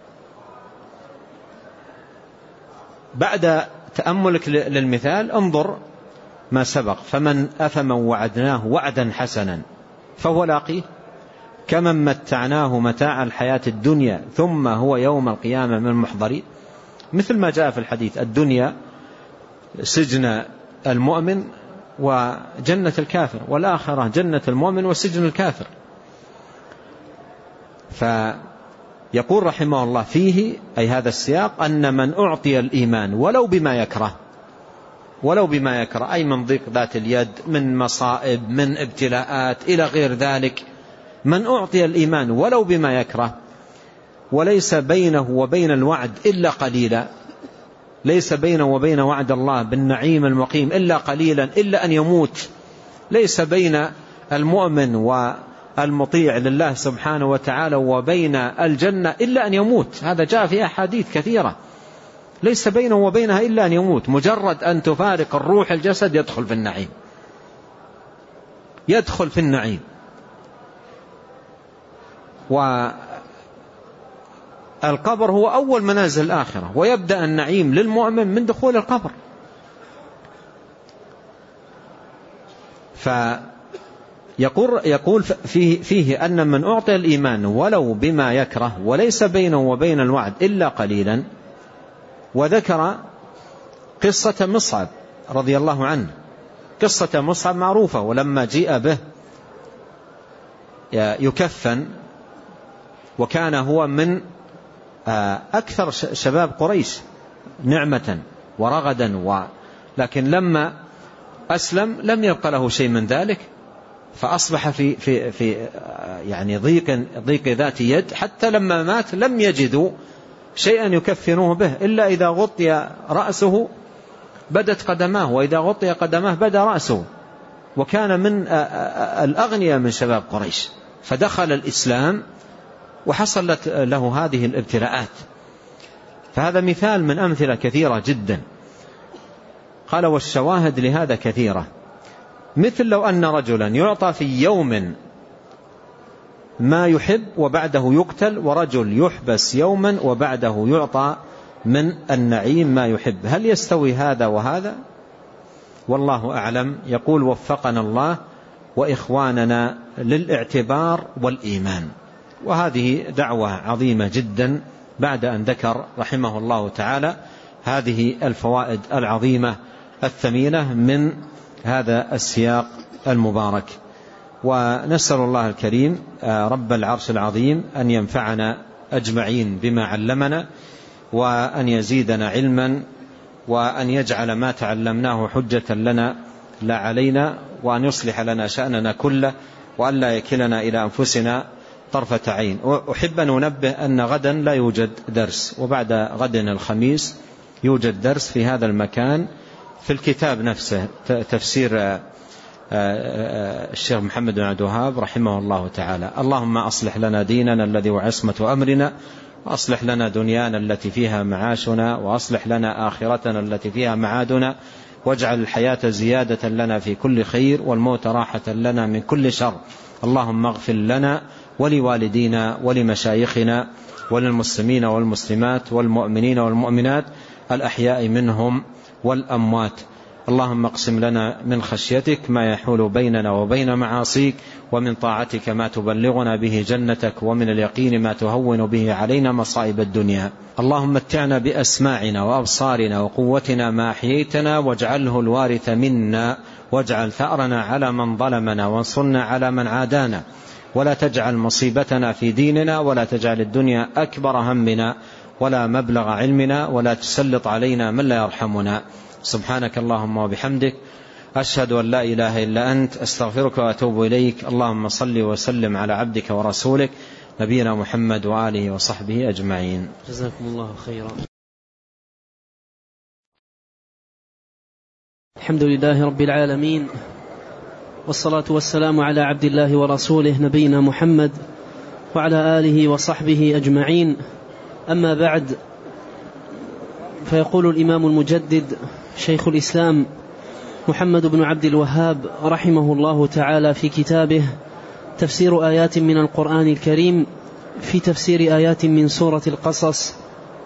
بعد تأملك للمثال انظر ما سبق. فمن أفمن وعدناه وعدا حسنا فهو لاقيه، كمن متعناه متاع الحياة الدنيا ثم هو يوم القيامة من المحضرين. مثل ما جاء في الحديث: الدنيا سجن المؤمن وجنة الكافر، والآخرة جنة المؤمن وسجن الكافر. فيقول رحمه الله فيه، أي هذا السياق، أن من أعطي الإيمان ولو بما يكره، ولو بما يكره أي من ضيق ذات اليد، من مصائب، من ابتلاءات إلى غير ذلك، من أعطي الإيمان ولو بما يكره وليس بينه وبين الوعد إلا قليلا، ليس بينه وبين وعد الله بالنعيم المقيم إلا قليلا، إلا أن يموت. ليس بين المؤمن والمطيع لله سبحانه وتعالى وبين الجنة إلا أن يموت. هذا جاء في أحاديث كثيرة، ليس بينه وبينها إلا أن يموت. مجرد أن تفارق الروح الجسد يدخل في النعيم، يدخل في النعيم. والقبر هو أول منازل الآخرة، ويبدأ النعيم للمؤمن من دخول القبر. فيقول يقول فيه, فيه أن من أعطي الإيمان ولو بما يكره وليس بينه وبين الوعد إلا قليلا. وذكر قصة مصعب رضي الله عنه. قصة مصعب معروفة، ولما جيء به يكفن، وكان هو من أكثر شباب قريش نعمة ورغدا، ولكن لما أسلم لم يبق له شيء من ذلك، فأصبح في في في يعني ضيق ضيق ذات يد، حتى لما مات لم يجدوا شيئا يكفنوه به إلا إذا غطي رأسه بدت قدماه، وإذا غطي قدماه بدا رأسه. وكان من الأغنياء من شباب قريش، فدخل الإسلام وحصلت له هذه الابتلاءات. فهذا مثال من أمثلة كثيرة جدا. قال: والشواهد لهذا كثيرة، مثل لو أن رجلا يعطى في يوم ما يحب وبعده يقتل، ورجل يحبس يوما وبعده يعطى من النعيم ما يحب، هل يستوي هذا وهذا؟ والله أعلم. يقول: وفقنا الله وإخواننا للاعتبار والإيمان. وهذه دعوة عظيمة جدا، بعد أن ذكر رحمه الله تعالى هذه الفوائد العظيمة الثمينة من هذا السياق المبارك. ونسأل الله الكريم رب العرش العظيم أن ينفعنا أجمعين بما علمنا، وأن يزيدنا علما، وأن يجعل ما تعلمناه حجة لنا لا علينا، وأن يصلح لنا شأننا كله، وأن لا يكلنا إلى أنفسنا طرفة عين. أحب أن أنبه أن غدا لا يوجد درس، وبعد غد الخميس يوجد درس في هذا المكان في الكتاب نفسه، تفسير الشيخ محمد بن عبد الوهاب رحمه الله تعالى. اللهم أصلح لنا ديننا الذي هو عصمة أمرنا، وأصلح لنا دنيانا التي فيها معاشنا، وأصلح لنا آخرتنا التي فيها معادنا، واجعل الحياة زيادة لنا في كل خير، والموت راحة لنا من كل شر. اللهم اغفر لنا ولوالدينا ولمشايخنا وللمسلمين والمسلمات والمؤمنين والمؤمنات الأحياء منهم والأموات. اللهم اقسم لنا من خشيتك ما يحول بيننا وبين معاصيك، ومن طاعتك ما تبلغنا به جنتك، ومن اليقين ما تهون به علينا مصائب الدنيا. اللهم متعنا بأسماعنا وأبصارنا وقوتنا ما أحييتنا، واجعله الوارث منا، واجعل ثأرنا على من ظلمنا، وانصرنا على من عادانا، ولا تجعل مصيبتنا في ديننا، ولا تجعل الدنيا أكبر همنا ولا مبلغ علمنا، ولا تسلط علينا من لا يرحمنا. سبحانك اللهم وبحمدك، أشهد أن لا إله إلا أنت، أستغفرك وأتوب إليك. اللهم صل وسلم على عبدك ورسولك نبينا محمد وآله وصحبه أجمعين. جزاكم الله خيرا. الحمد لله رب العالمين، والصلاة والسلام على عبد الله ورسوله نبينا محمد وعلى آله وصحبه أجمعين. أما بعد، فيقول الإمام المجدد شيخ الإسلام محمد بن عبد الوهاب رحمه الله تعالى في كتابه تفسير آيات من القرآن الكريم في تفسير آيات من سورة القصص،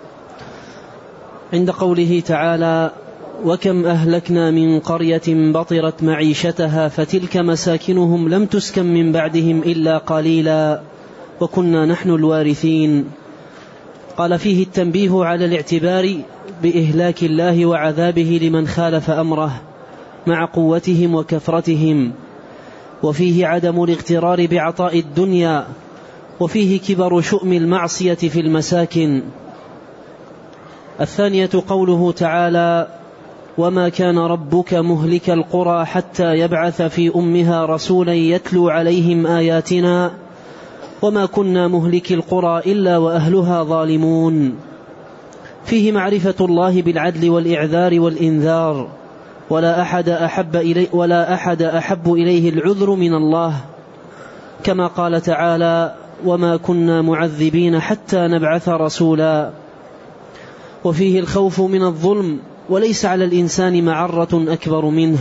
عند قوله تعالى: وكم أهلكنا من قرية بطرت معيشتها فتلك مساكنهم لم تسكن من بعدهم إلا قليلا وكنا نحن الوارثين. قال: فيه التنبيه على الاعتبار بإهلاك الله وعذابه لمن خالف أمره مع قوتهم وكثرتهم، وفيه عدم الاغترار بعطاء الدنيا، وفيه كبر شؤم المعصية في المساكن. الثانية قوله تعالى: وما كان ربك مهلك القرى حتى يبعث في أمها رسولا يتلو عليهم آياتنا وما كنا مهلك القرى إلا وأهلها ظالمون. فيه معرفة الله بالعدل والإعذار والإنذار، ولا أحد أحب إليه, ولا أحد أحب إليه العذر من الله، كما قال تعالى: وما كنا معذبين حتى نبعث رسولا. وفيه الخوف من الظلم، وليس على الإنسان معرة أكبر منه.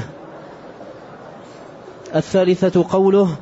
الثالثة قوله: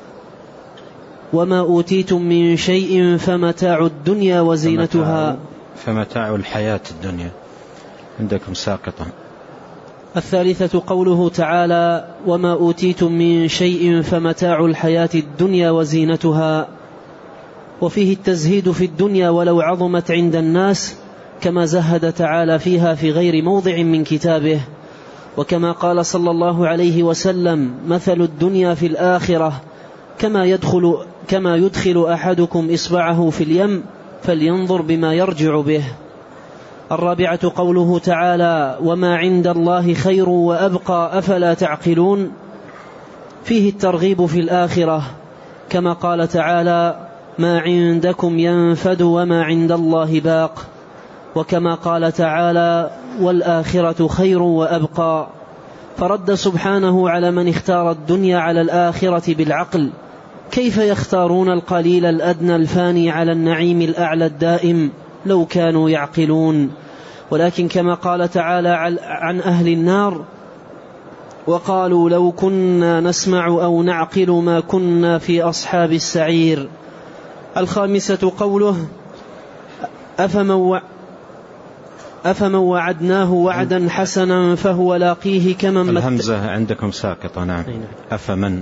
وما أوتيتم من شيء فمتاع الدنيا وزينتها. فمتاع الحياة الدنيا عندكم ساقطا. الثالثة قوله تعالى: وما أوتيتم من شيء فمتاع الحياة الدنيا وزينتها. وفيه التزهيد في الدنيا ولو عظمت عند الناس، كما زهد تعالى فيها في غير موضع من كتابه، وكما قال صلى الله عليه وسلم: مثل الدنيا في الآخرة كما يدخل, كما يدخل أحدكم إصبعه في اليم فلينظر بما يرجع به. الرابعة قوله تعالى: وما عند الله خير وأبقى أفلا تعقلون. فيه الترغيب في الآخرة، كما قال تعالى: ما عندكم ينفد وما عند الله باق، وكما قال تعالى: والآخرة خير وأبقى. فرد سبحانه على من اختار الدنيا على الآخرة بالعقل: كيف يختارون القليل الأدنى الفاني على النعيم الأعلى الدائم لو كانوا يعقلون. ولكن كما قال تعالى عن أهل النار: وقالوا لو كنا نسمع أو نعقل ما كنا في أصحاب السعير. الخامسة قوله: أفمن أفمن وعدناه وعدا حسنا فهو لاقيه كمن الهمزة عندكم ساقطة. نعم. أفمن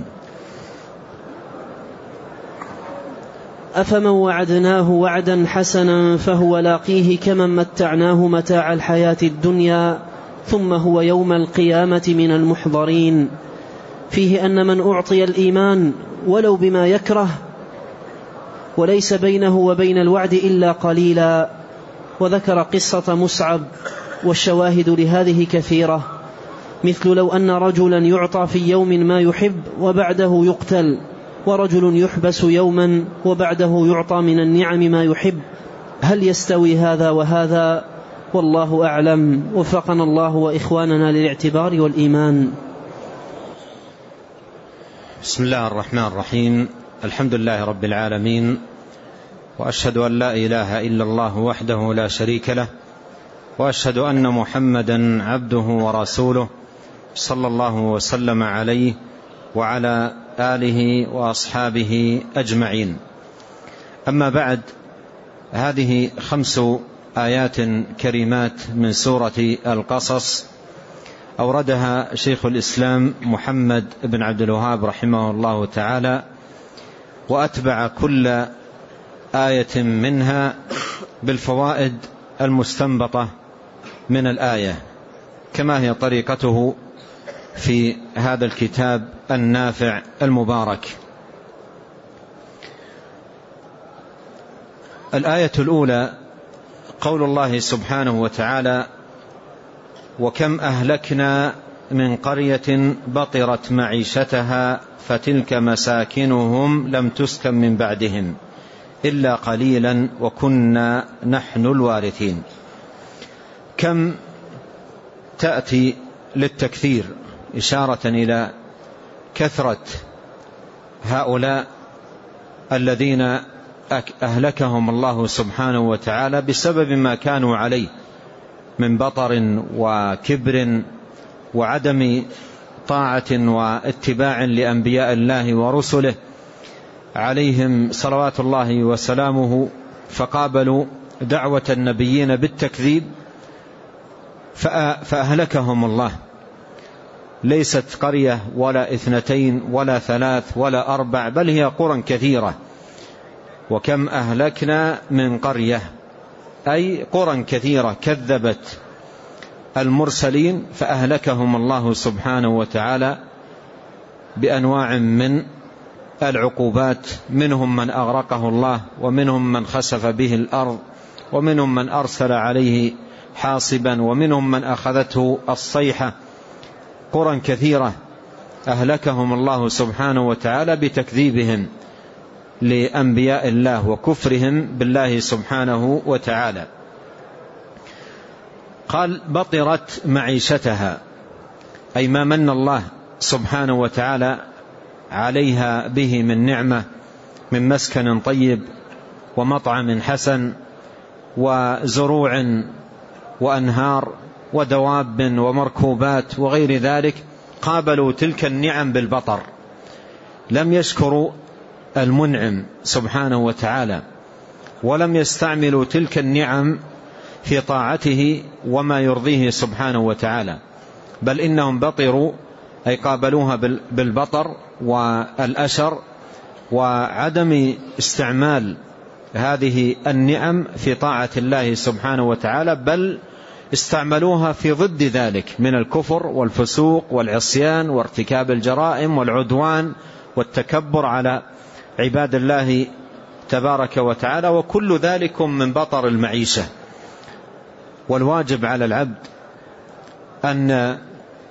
أفمن وعدناه وعدا حسنا فهو لاقيه كمن متعناه متاع الحياة الدنيا ثم هو يوم القيامة من المحضرين. فيه أن من أعطي الإيمان ولو بما يكره وليس بينه وبين الوعد إلا قليلا. وذكر قصة مصعب، والشواهد لهذه كثيرة، مثل لو أن رجلا يعطى في يوم ما يحب وبعده يقتل، ورجل يحبس يوما وبعده يعطى من النعم ما يحب، هل يستوي هذا وهذا؟ والله أعلم. وفقنا الله وإخواننا للاعتبار والإيمان. بسم الله الرحمن الرحيم. الحمد لله رب العالمين، وأشهد أن لا إله إلا الله وحده لا شريك له، وأشهد أن محمدا عبده ورسوله صلى الله وسلم عليه وعلى آله وأصحابه أجمعين. أما بعد، هذه خمس آيات كريمات من سورة القصص أوردها شيخ الإسلام محمد بن عبد الوهاب رحمه الله تعالى، وأتبع كل آية منها بالفوائد المستنبطة من الآية، كما هي طريقته في هذا الكتاب النافع المبارك. الآية الأولى قول الله سبحانه وتعالى: وكم أهلكنا من قرية بطرت معيشتها فتلك مساكنهم لم تسكن من بعدهم إلا قليلا وكنا نحن الوارثين. كم تأتي للتكثير، إشارة إلى كثرة هؤلاء الذين أهلكهم الله سبحانه وتعالى بسبب ما كانوا عليه من بطر وكبر وعدم طاعة واتباع لأنبياء الله ورسله عليهم صلوات الله وسلامه، فقابلوا دعوة النبيين بالتكذيب فأهلكهم الله. ليست قرية ولا اثنتين ولا ثلاث ولا أربع، بل هي قرى كثيرة. وكم أهلكنا من قرية، أي قرى كثيرة كذبت المرسلين فأهلكهم الله سبحانه وتعالى بأنواع من العقوبات، منهم من أغرقه الله، ومنهم من خسف به الأرض، ومنهم من أرسل عليه حاصبا، ومنهم من أخذته الصيحة. قرى كثيرة أهلكهم الله سبحانه وتعالى بتكذيبهم لأنبياء الله وكفرهم بالله سبحانه وتعالى. قال: بطرت معيشتها، أي ما من الله سبحانه وتعالى عليها به من نعمة، من مسكن طيب ومطعم حسن وزروع وأنهار ودواب ومركوبات وغير ذلك، قابلوا تلك النعم بالبطر، لم يشكروا المنعم سبحانه وتعالى، ولم يستعملوا تلك النعم في طاعته وما يرضيه سبحانه وتعالى، بل إنهم بطروا، أي قابلوها بالبطر والأشر وعدم استعمال هذه النعم في طاعة الله سبحانه وتعالى، بل استعملوها في ضد ذلك من الكفر والفسوق والعصيان وارتكاب الجرائم والعدوان والتكبر على عباد الله تبارك وتعالى، وكل ذلك من بطر المعيشة. والواجب على العبد أن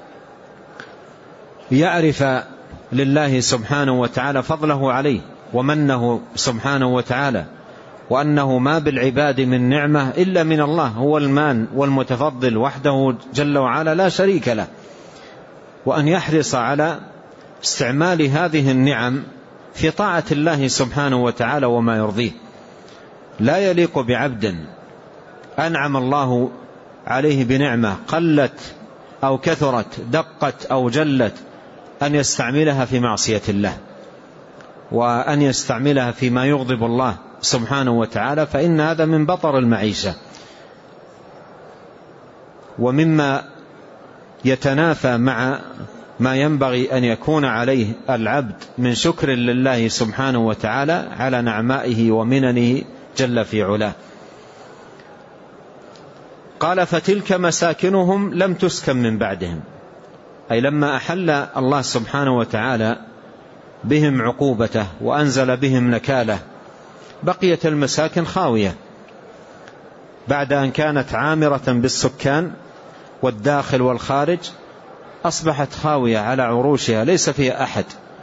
يعرف لله سبحانه وتعالى فضله عليه ومنه سبحانه وتعالى، وأنه ما بالعباد من نعمة إلا من الله، هو المان والمتفضل وحده جل وعلا لا شريك له، وأن يحرص على استعمال هذه النعم في طاعة الله سبحانه وتعالى وما يرضيه. لا يليق بعبد أنعم الله عليه بنعمة قلت أو كثرت، دقت أو جلت، أن يستعملها في معصية الله، وأن يستعملها فيما يغضب الله سبحانه وتعالى، فإن هذا من بطر المعيشة. ومما يتنافى مع ما ينبغي أن يكون عليه العبد من شكر لله سبحانه وتعالى على نعمائه ومننه جل في علاه. قال فتلك مساكنهم لم تسكن من بعدهم، أي لما أحل الله سبحانه وتعالى بهم عقوبته وأنزل بهم نكاله بقيت المساكن خاوية بعد أن كانت عامرة بالسكان والداخل والخارج، أصبحت خاوية على عروشها ليس فيها أحد.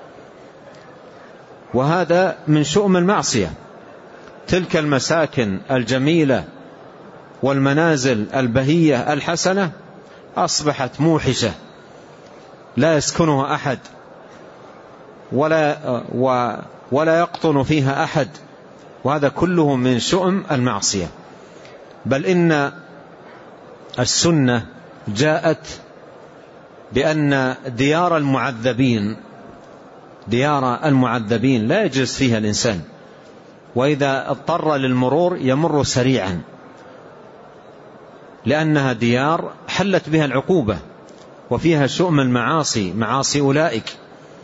وهذا من شؤم المعصية. تلك المساكن الجميلة والمنازل البهية الحسنة أصبحت موحشة لا يسكنها أحد ولا, ولا يقطن فيها أحد، وهذا كله من شؤم المعصية. بل إن السنة جاءت بأن ديار المعذبين ديار المعذبين لا يجلس فيها الإنسان، وإذا اضطر للمرور يمر سريعا، لأنها ديار حلت بها العقوبة وفيها شؤم المعاصي، معاصي أولئك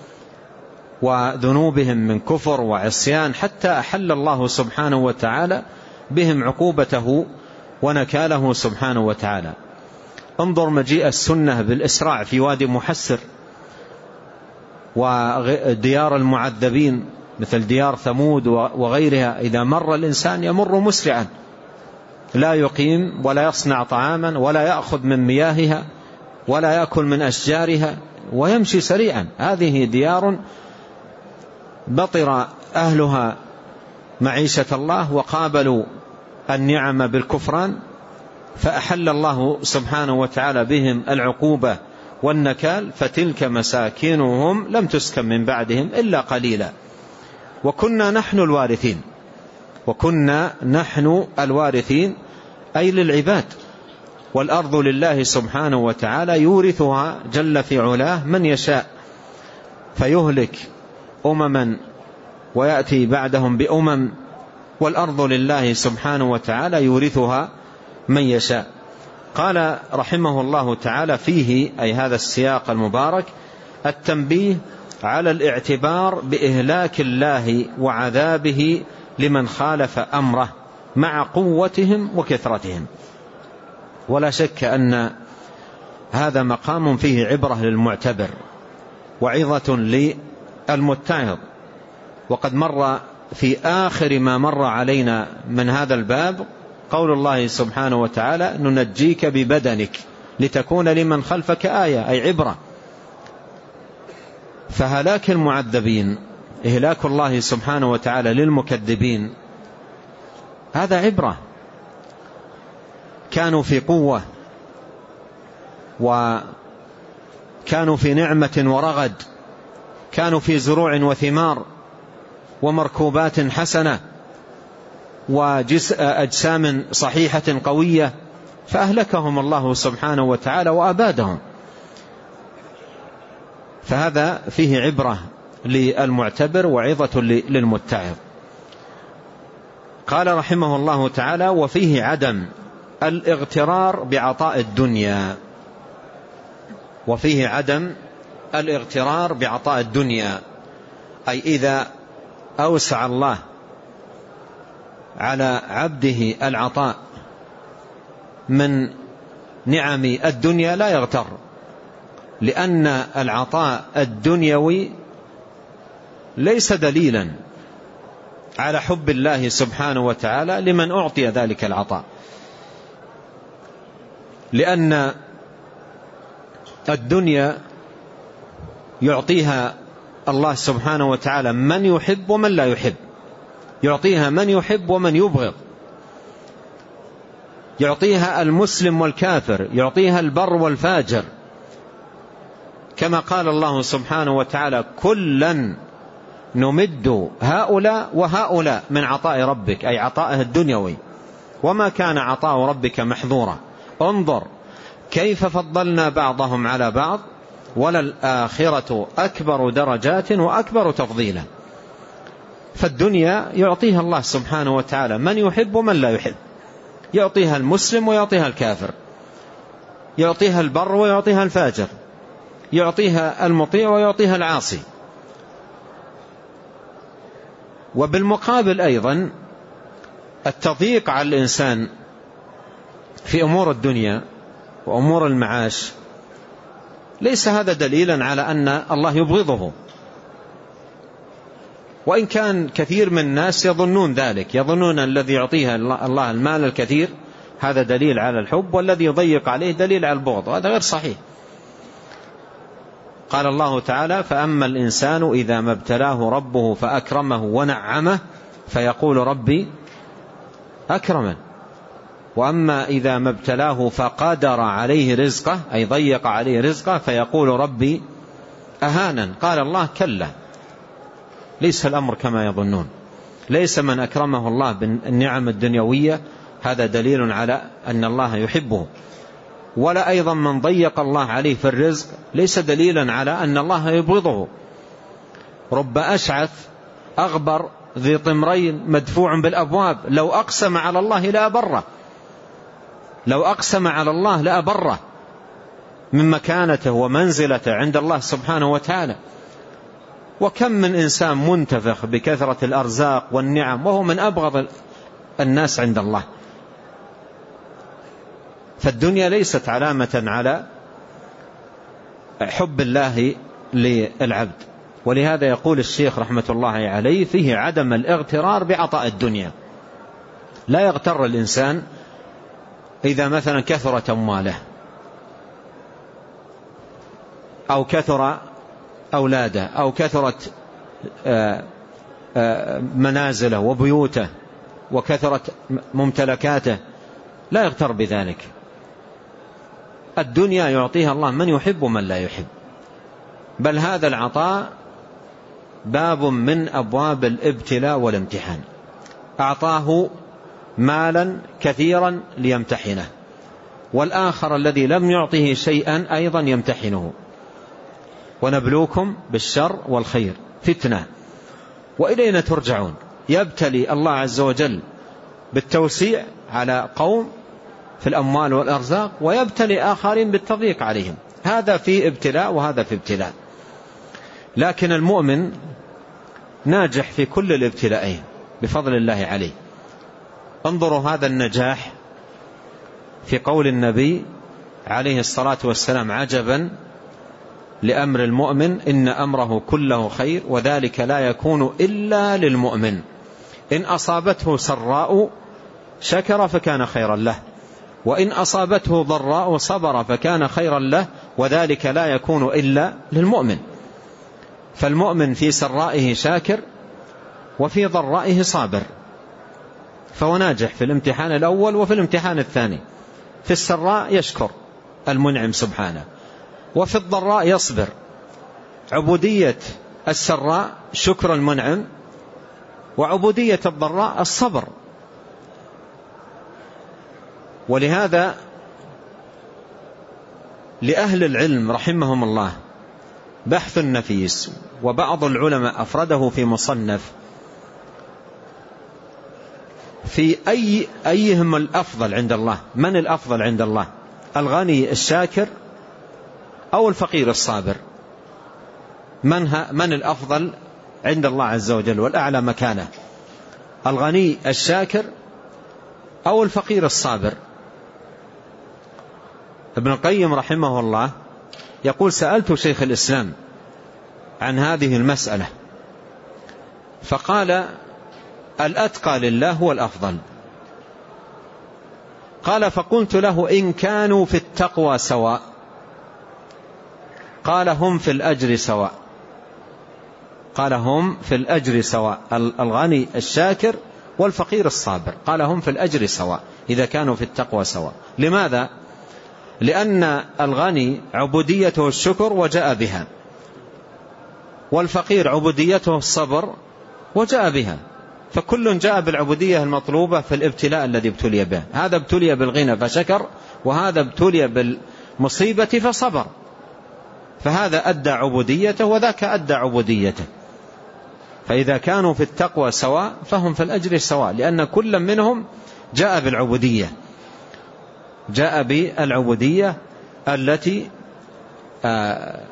وذنوبهم من كفر وعصيان، حتى أحل الله سبحانه وتعالى بهم عقوبته ونكاله سبحانه وتعالى. انظر مجيء السنة بالإسراع في وادي محسر وديار المعذبين مثل ديار ثمود وغيرها، إذا مر الإنسان يمر مسرعا، لا يقيم ولا يصنع طعاما ولا يأخذ من مياهها ولا يأكل من أشجارها ويمشي سريعا. هذه ديار بطر أهلها معيشة الله وقابلوا النعم بالكفران، فأحل الله سبحانه وتعالى بهم العقوبة والنكال. فتلك مساكنهم لم تسكن من بعدهم إلا قليلا وكنا نحن الوارثين. وكنا نحن الوارثين أي للعباد، والأرض لله سبحانه وتعالى يورثها جل في علاه من يشاء، فيهلك أمما ويأتي بعدهم بأمم، والأرض لله سبحانه وتعالى يورثها من يشاء. قال رحمه الله تعالى فيه، أي هذا السياق المبارك، التنبيه على الاعتبار بإهلاك الله وعذابه لمن خالف أمره مع قوتهم وكثرتهم. ولا شك أن هذا مقام فيه عبرة للمعتبر وعظة للمتعظ. وقد مر في آخر ما مر علينا من هذا الباب قول الله سبحانه وتعالى: ننجيك ببدنك لتكون لمن خلفك آية، أي عبرة. فهلاك المعذبين، إهلاك الله سبحانه وتعالى للمكذبين، هذا عبرة. كانوا في قوة وكانوا في نعمة ورغد، كانوا في زروع وثمار ومركوبات حسنة وأجسام صحيحة قوية، فأهلكهم الله سبحانه وتعالى وأبادهم. فهذا فيه عبرة للمعتبر وعظة للمتعظ. قال رحمه الله تعالى: وفيه عدم الاغترار بعطاء الدنيا. وفيه عدم الاغترار بعطاء الدنيا، أي إذا أوسع الله على عبده العطاء من نعم الدنيا لا يغتر، لأن العطاء الدنيوي ليس دليلا على حب الله سبحانه وتعالى لمن أعطي ذلك العطاء، لأن الدنيا يعطيها الله سبحانه وتعالى من يحب ومن لا يحب، يعطيها من يحب ومن يبغض، يعطيها المسلم والكافر، يعطيها البر والفاجر، كما قال الله سبحانه وتعالى: كلا نمد هؤلاء وهؤلاء من عطاء ربك، أي عطائه الدنيوي، وما كان عطاء ربك محظورا. انظر كيف فضلنا بعضهم على بعض وللآخرة أكبر درجات وأكبر تفضيلا. فالدنيا يعطيها الله سبحانه وتعالى من يحب ومن لا يحب، يعطيها المسلم ويعطيها الكافر، يعطيها البر ويعطيها الفاجر، يعطيها المطيع ويعطيها العاصي. وبالمقابل أيضا التضييق على الإنسان في أمور الدنيا وأمور المعاش ليس هذا دليلا على أن الله يبغضه، وإن كان كثير من الناس يظنون ذلك، يظنون الذي يعطيها الله المال الكثير هذا دليل على الحب، والذي يضيق عليه دليل على البغض، وهذا غير صحيح. قال الله تعالى: فأما الإنسان إذا ما ابتلاه ربه فأكرمه ونعمه فيقول ربي أكرمن، وأما إذا ما ابتلاه فقدر عليه رزقه أي ضيق عليه رزقه فيقول ربي أهانن. قال الله: كلا، ليس الأمر كما يظنون، ليس من أكرمه الله بالنعم الدنيوية هذا دليل على أن الله يحبه، ولا أيضا من ضيق الله عليه في الرزق ليس دليلا على أن الله يبغضه. رب أشعث أغبر ذي طمرين مدفوع بالأبواب لو أقسم على الله لأبره، لو أقسم على الله لأبره من مكانته ومنزلته عند الله سبحانه وتعالى. وكم من إنسان منتفخ بكثرة الأرزاق والنعم وهو من أبغض الناس عند الله. فالدنيا ليست علامة على حب الله للعبد، ولهذا يقول الشيخ رحمة الله عليه: فيه عدم الاغترار بعطاء الدنيا. لا يغتر الإنسان إذا مثلا كثرت أمواله أو كثر أولاده أو كثرت منازله وبيوته وكثرت ممتلكاته، لا يغتر بذلك. الدنيا يعطيها الله من يحب ومن لا يحب، بل هذا العطاء باب من أبواب الابتلاء والامتحان. أعطاه مالا كثيرا ليمتحنه، والآخر الذي لم يعطه شيئا أيضا يمتحنه. ونبلوكم بالشر والخير فتنة وإلينا ترجعون. يبتلي الله عز وجل بالتوسيع على قوم في الأموال والأرزاق، ويبتلي آخرين بالتضييق عليهم. هذا في ابتلاء وهذا في ابتلاء، لكن المؤمن ناجح في كل الابتلاءين بفضل الله عليه. انظروا هذا النجاح في قول النبي عليه الصلاة والسلام: عجبا لأمر المؤمن إن أمره كله خير وذلك لا يكون إلا للمؤمن، إن أصابته سراء شكر فكان خيرا له، وإن أصابته ضراء صبر فكان خيرا له، وذلك لا يكون إلا للمؤمن. فالمؤمن في سرائه شاكر وفي ضرائه صابر، فهو ناجح في الامتحان الأول وفي الامتحان الثاني. في السراء يشكر المنعم سبحانه، وفي الضراء يصبر. عبودية السراء شكر المنعم، وعبودية الضراء الصبر. ولهذا لأهل العلم رحمهم الله بحث نفيس، وبعض العلماء أفرده في مصنف في أي أيهم الأفضل عند الله. من الأفضل عند الله؟ الغني الشاكر أو الفقير الصابر؟ من, من الأفضل عند الله عز وجل والأعلى مكانه؟ الغني الشاكر أو الفقير الصابر؟ ابن القيم رحمه الله يقول: سألت شيخ الإسلام عن هذه المسألة فقال: الأتقى لله هو الأفضل. قال: فقلت له: إن كانوا في التقوى سواء؟ قال: هم في الأجر سواء. قال: هم في الأجر سواء، الغني الشاكر والفقير الصابر، قال: هم في الأجر سواء إذا كانوا في التقوى سواء. لماذا؟ لأن الغني عبوديته الشكر وجاء بها، والفقير عبوديته الصبر وجاء بها، فكل جاء بالعبودية المطلوبة في الابتلاء الذي ابتلي به. هذا ابتلي بالغنى فشكر، وهذا ابتلي بالمصيبة فصبر، فهذا أدى عبوديته وذاك أدى عبوديته. فإذا كانوا في التقوى سواء فهم في الأجر سواء، لأن كل منهم جاء بالعبودية، جاء بالعبودية التي آه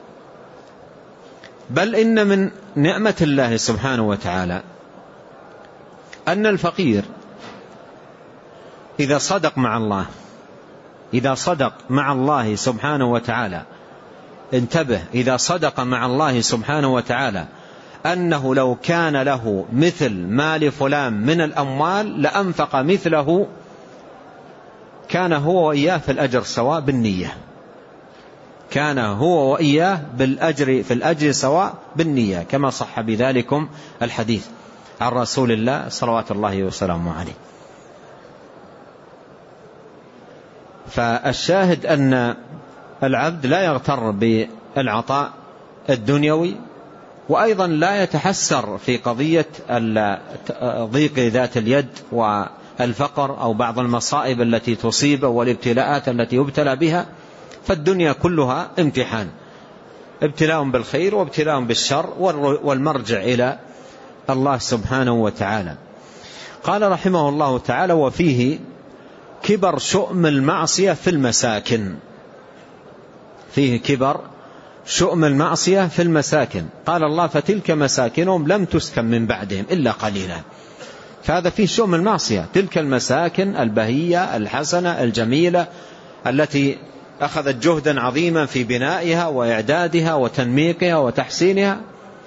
بل إن من نعمة الله سبحانه وتعالى أن الفقير إذا صدق مع الله إذا صدق مع الله سبحانه وتعالى، انتبه، إذا صدق مع الله سبحانه وتعالى أنه لو كان له مثل مال فلان من الأموال لأنفق مثله، كان هو وإياه في الأجر سواء بالنية، كان هو وإياه بالأجر في الأجر سواء بالنية، كما صح بذلكم الحديث عن رسول الله صلوات الله وسلامه عليه. فالشاهد أن العبد لا يغتر بالعطاء الدنيوي، وأيضا لا يتحسر في قضية ضيق ذات اليد والفقر أو بعض المصائب التي تصيب والابتلاءات التي يبتلى بها، فالدنيا كلها امتحان، ابتلاء بالخير وابتلاء بالشر، والمرجع إلى الله سبحانه وتعالى. قال رحمه الله تعالى: وفيه كبر شؤم المعصية في المساكن. فيه كبر شؤم المعصية في المساكن. قال الله: فتلك مساكنهم لم تسكن من بعدهم إلا قليلا. فهذا فيه شؤم المعصية، تلك المساكن البهية الحسنة الجميلة التي أخذت جهدا عظيما في بنائها وإعدادها وتنميقها وتحسينها،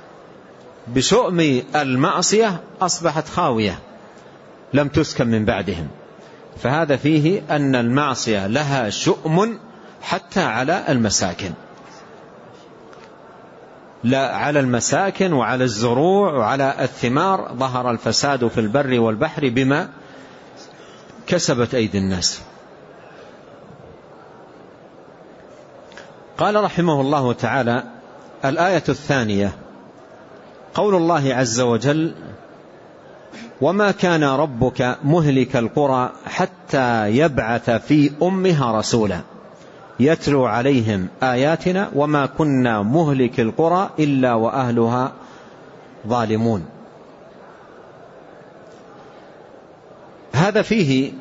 بشؤم المعصية أصبحت خاوية لم تسكن من بعدهم. فهذا فيه أن المعصية لها شؤم حتى على المساكن، لا على المساكن وعلى الزروع وعلى الثمار. ظهر الفساد في البر والبحر بما كسبت أيدي الناس. قال رحمه الله تعالى: الآية الثانية قول الله عز وجل: وما كان ربك مهلك القرى حتى يبعث في أمها رسولا يتلو عليهم آياتنا وما كنا مهلك القرى إلا وأهلها ظالمون. هذا فيه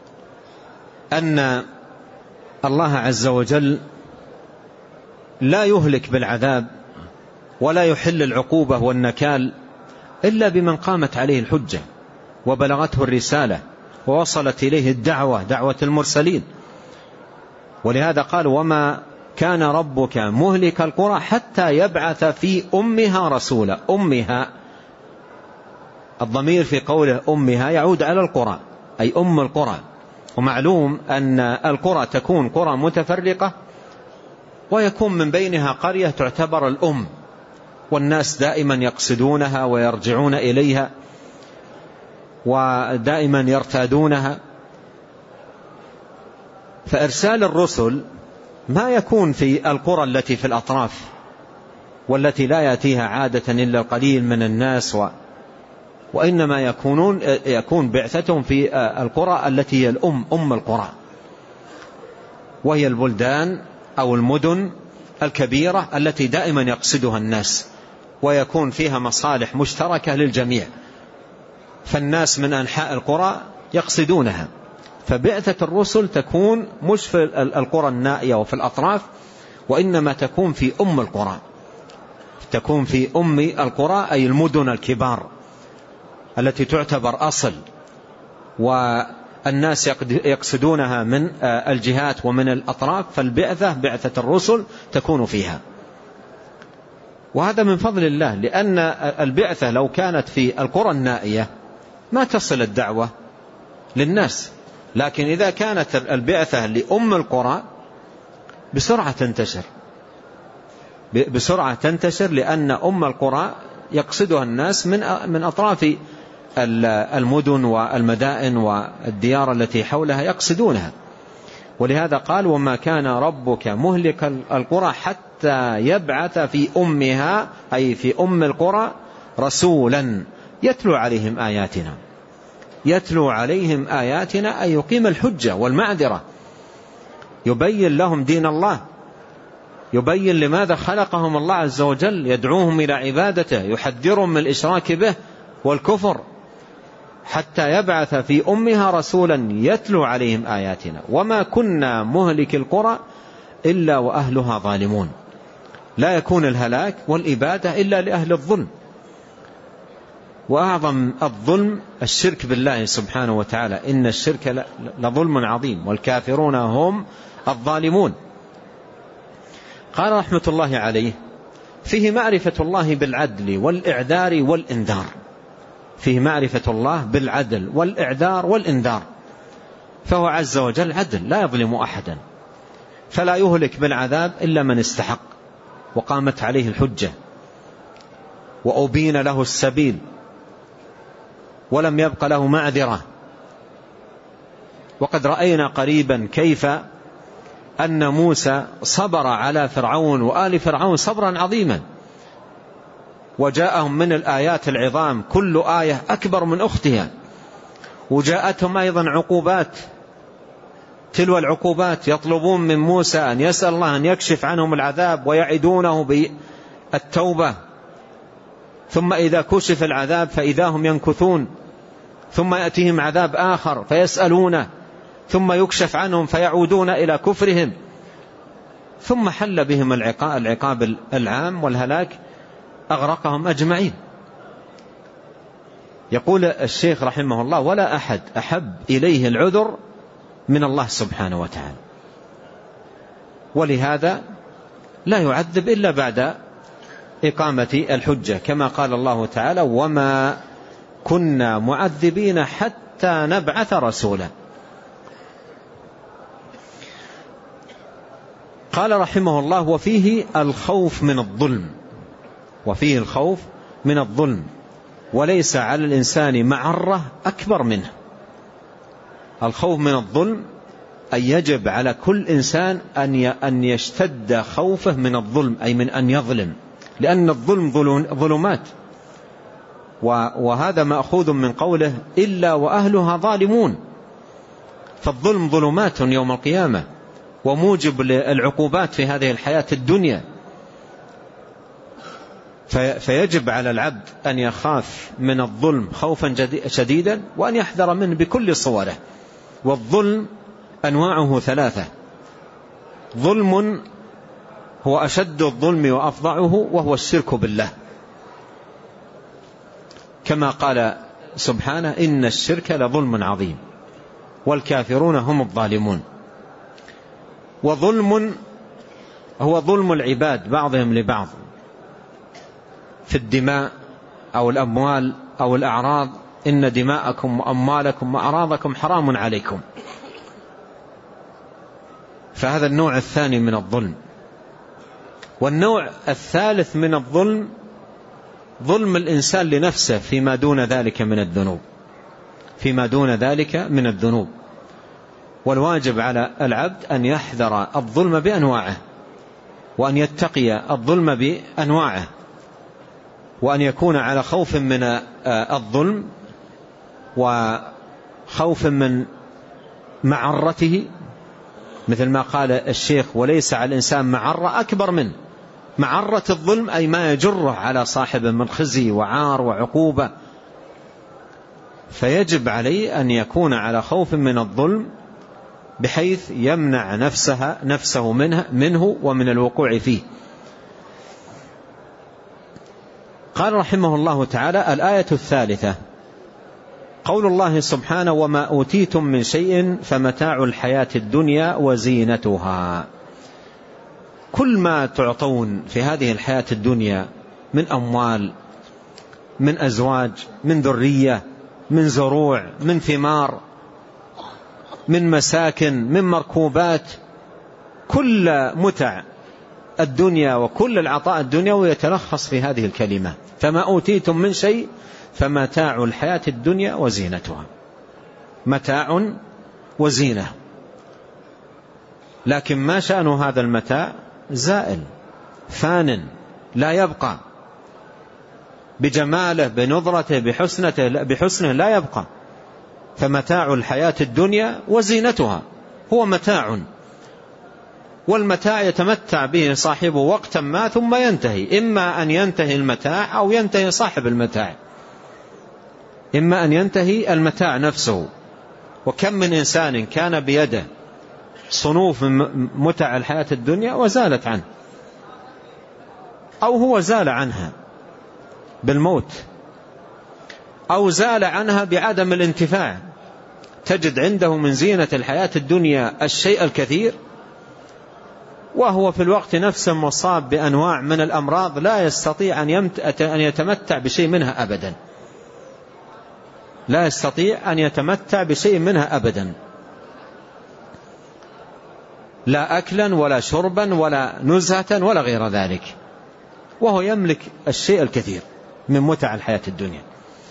أن الله عز وجل لا يهلك بالعذاب ولا يحل العقوبة والنكال إلا بمن قامت عليه الحجة وبلغته الرسالة ووصلت إليه الدعوة، دعوة المرسلين. ولهذا قال: وما كان ربك مهلك القرى حتى يبعث في أمها رسولا. أمها، الضمير في قوله أمها يعود على القرى، أي أم القرى. ومعلوم أن القرى تكون قرى متفرقة ويكون من بينها قرية تعتبر الأم، والناس دائما يقصدونها ويرجعون إليها ودائما يرتادونها. فإرسال الرسل ما يكون في القرى التي في الأطراف والتي لا يأتيها عادة إلا القليل من الناس، و وإنما يكونون يكون بعثتهم في القرى التي هي الأم، أم القرى، وهي البلدان أو المدن الكبيرة التي دائما يقصدها الناس ويكون فيها مصالح مشتركة للجميع، فالناس من أنحاء القرى يقصدونها. فبعثة الرسل تكون مش في القرى النائية وفي الأطراف، وإنما تكون في أم القرى، تكون في أم القرى أي المدن الكبار التي تعتبر أصل والناس يقصدونها من الجهات ومن الأطراف، فالبعثة بعثة الرسل تكون فيها. وهذا من فضل الله، لأن البعثة لو كانت في القرى النائية ما تصل الدعوة للناس، لكن إذا كانت البعثة لأم القرى بسرعة تنتشر، بسرعة تنتشر لأن أم القرى يقصدها الناس من من أطراف المدن والمدائن والديار التي حولها يقصدونها. ولهذا قال: وما كان ربك مهلك القرى حتى يبعث في أمها، أي في أم القرى، رسولا يتلو عليهم آياتنا. يتلو عليهم آياتنا أي يقيم الحجة والمعذرة، يبين لهم دين الله، يبين لماذا خلقهم الله عز وجل، يدعوهم إلى عبادته، يحذرهم من الإشراك به والكفر. حتى يبعث في أمها رسولا يتلو عليهم آياتنا وما كنا مهلك القرى إلا وأهلها ظالمون. لا يكون الهلاك والإبادة إلا لأهل الظلم. وأعظم الظلم الشرك بالله سبحانه وتعالى، إن الشرك لظلم عظيم والكافرون هم الظالمون. قال رحمة الله عليه: فيه معرفة الله بالعدل والإعذار والإنذار. فيه معرفة الله بالعدل والإعذار والإنذار، فهو عز وجل عدل لا يظلم أحدا، فلا يهلك بالعذاب إلا من استحق وقامت عليه الحجة وأبين له السبيل ولم يبق له معذرة. وقد رأينا قريبا كيف أن موسى صبر على فرعون وآل فرعون صبرا عظيما، وجاءهم من الآيات العظام كل آية أكبر من أختها، وجاءتهم أيضا عقوبات تلو العقوبات، يطلبون من موسى أن يسأل الله أن يكشف عنهم العذاب ويعدونه بالتوبة، ثم إذا كشف العذاب فإذا هم ينكثون، ثم يأتيهم عذاب آخر فيسألونه، ثم يكشف عنهم فيعودون إلى كفرهم، ثم حل بهم العقاب العام والهلاك أغرقهم أجمعين. يقول الشيخ رحمه الله: ولا أحد أحب إليه العذر من الله سبحانه وتعالى، ولهذا لا يعذب إلا بعد إقامة الحجة، كما قال الله تعالى: وما كنا معذبين حتى نبعث رسولا. قال رحمه الله: وفيه الخوف من الظلم، وفيه الخوف من الظلم، وليس على الإنسان معرة أكبر منه. الخوف من الظلم أي يجب على كل إنسان أن يشتد خوفه من الظلم، أي من أن يظلم، لأن الظلم ظلمات، وهذا مأخوذ من قوله: إلا وأهلها ظالمون. فالظلم ظلمات يوم القيامة وموجب للعقوبات في هذه الحياة الدنيا، فيجب على العبد أن يخاف من الظلم خوفا شديدا وأن يحذر منه بكل صوره. والظلم أنواعه ثلاثة: ظلم هو أشد الظلم وأفظعه وهو الشرك بالله، كما قال سبحانه: إن الشرك لظلم عظيم والكافرون هم الظالمون. وظلم هو ظلم العباد بعضهم لبعض في الدماء أو الأموال أو الأعراض: إن دماءكم وأموالكم وأعراضكم حرام عليكم. فهذا النوع الثاني من الظلم. والنوع الثالث من الظلم ظلم الإنسان لنفسه فيما دون ذلك من الذنوب، فيما دون ذلك من الذنوب. والواجب على العبد أن يحذر الظلم بأنواعه، وأن يتقي الظلم بأنواعه، وأن يكون على خوف من الظلم وخوف من معرته، مثل ما قال الشيخ: وليس على الإنسان معرة أكبر من معرة الظلم، أي ما يجره على صاحبه من خزي وعار وعقوبة. فيجب عليه أن يكون على خوف من الظلم بحيث يمنع نفسها نفسه منه, منه ومن الوقوع فيه. قال رحمه الله تعالى: الآية الثالثة قول الله سبحانه: وما أوتيتم من شيء فمتاع الحياة الدنيا وزينتها. كل ما تعطون في هذه الحياة الدنيا من أموال، من أزواج، من ذرية، من زروع، من ثمار، من مساكن، من مركوبات، كل متع الدنيا وكل العطاء الدنيوي يتلخص في هذه الكلمة: فما أوتيتم من شيء فمتاع الحياة الدنيا وزينتها. متاع وزينة، لكن ما شأن هذا المتاع؟ زائل فان لا يبقى، بجماله بنظرته بحسنته بحسنه لا يبقى. فمتاع الحياة الدنيا وزينتها هو متاع، والمتاع يتمتع به صاحبه وقتا ما ثم ينتهي، إما أن ينتهي المتاع أو ينتهي صاحب المتاع، إما أن ينتهي المتاع نفسه. وكم من إنسان كان بيده صنوف من متع الحياة الدنيا وزالت عنه، أو هو زال عنها بالموت. أو زال عنها بعدم الانتفاع. تجد عنده من زينة الحياة الدنيا الشيء الكثير، وهو في الوقت نفسه مصاب بأنواع من الأمراض لا يستطيع أن يتمتع بشيء منها أبدا، لا يستطيع أن يتمتع بشيء منها أبدا، لا أكلا ولا شربا ولا نزهة ولا غير ذلك، وهو يملك الشيء الكثير من متع الحياة الدنيا.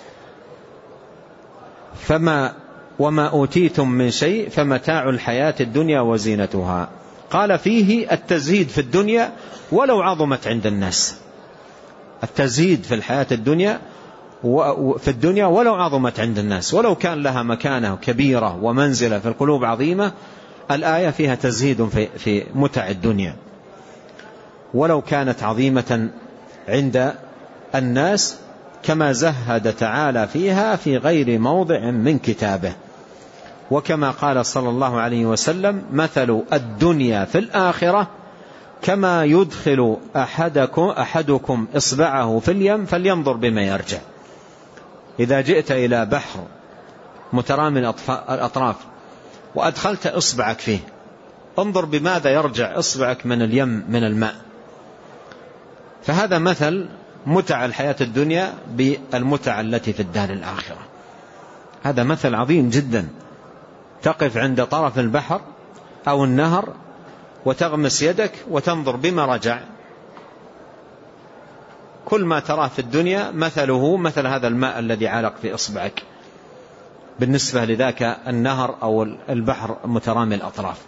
فما وما أوتيتم من شيء فمتاع الحياة الدنيا وزينتها. قال فيه التزهيد في الدنيا ولو عظمت عند الناس، التزهيد في الحياة الدنيا وفي الدنيا ولو عظمت عند الناس، ولو كان لها مكانة كبيرة ومنزلة في القلوب عظيمة، الآية فيها تزهيد في, في متع الدنيا ولو كانت عظيمة عند الناس، كما زهد تعالى فيها في غير موضع من كتابه. وكما قال صلى الله عليه وسلم: مثل الدنيا في الآخرة كما يدخل أحدكم, أحدكم إصبعه في اليم فلينظر بما يرجع. إذا جئت إلى بحر مترامي الأطراف وأدخلت إصبعك فيه، انظر بماذا يرجع إصبعك من اليم من الماء. فهذا مثل متع الحياة الدنيا بالمتع التي في الدار الآخرة. هذا مثل عظيم جدا. تقف عند طرف البحر أو النهر وتغمس يدك وتنظر بما رجع، كل ما تراه في الدنيا مثله مثل هذا الماء الذي علق في إصبعك بالنسبة لذاك النهر أو البحر مترامي الأطراف.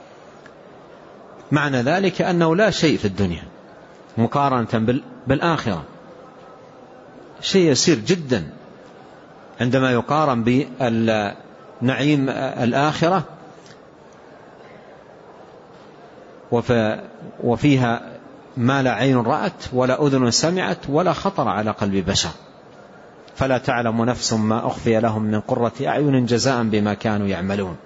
معنى ذلك أنه لا شيء في الدنيا مقارنة بالآخرة، شيء يسير جدا عندما يقارن بالنعيم الآخرة، وفيها ما لا عين رأت ولا أذن سمعت ولا خطر على قلب بشر. فلا تعلم نفس ما أخفي لهم من قرة أعين جزاء بما كانوا يعملون.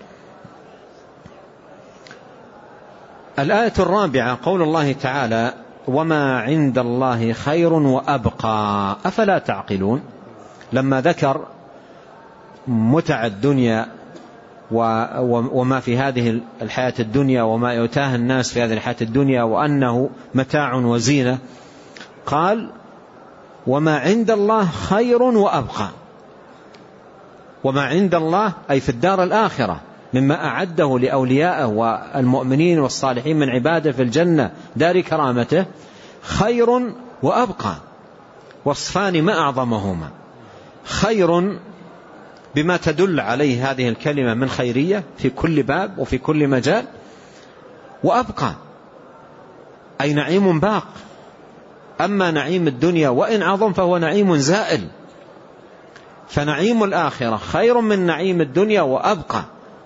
الآية الرابعة قول الله تعالى: وما عند الله خير وأبقى أفلا تعقلون. لما ذكر متع الدنيا وما في هذه الحياة الدنيا وما يؤتاه الناس في هذه الحياة الدنيا وأنه متاع وزينة، قال: وما عند الله خير وأبقى. وما عند الله أي في الدار الآخرة مما أعده لأوليائه والمؤمنين والصالحين من عباده في الجنة دار كرامته، خير وأبقى، وصفان ما أعظمهما. خير بما تدل عليه هذه الكلمة من خيرية في كل باب وفي كل مجال، وأبقى أي نعيم باق. أما نعيم الدنيا وإن عظم فهو نعيم زائل، فنعيم الآخرة خير من نعيم الدنيا وأبقى،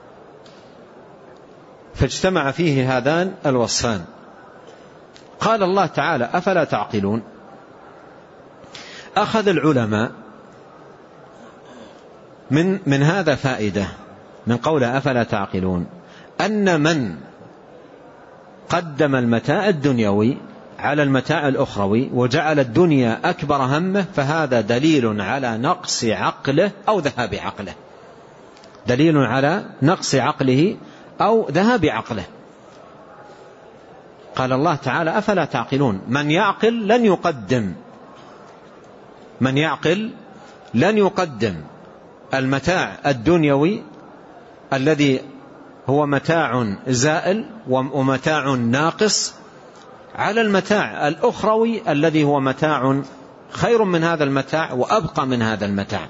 فاجتمع فيه هذان الوصفان. قال الله تعالى: أفلا تعقلون. أخذ العلماء من, من هذا فائدة من قوله أفلا تعقلون، أن من قدم المتاع الدنيوي على المتاع الأخروي وجعل الدنيا أكبر همه فهذا دليل على نقص عقله أو ذهاب عقله، دليل على نقص عقله أو ذهاب عقله. قال الله تعالى: أفلا تعقلون. من يعقل لن يقدم من يعقل لن يقدم المتاع الدنيوي الذي هو متاع زائل ومتاع ناقص على المتاع الأخروي الذي هو متاع خير من هذا المتاع وأبقى من هذا المتاع.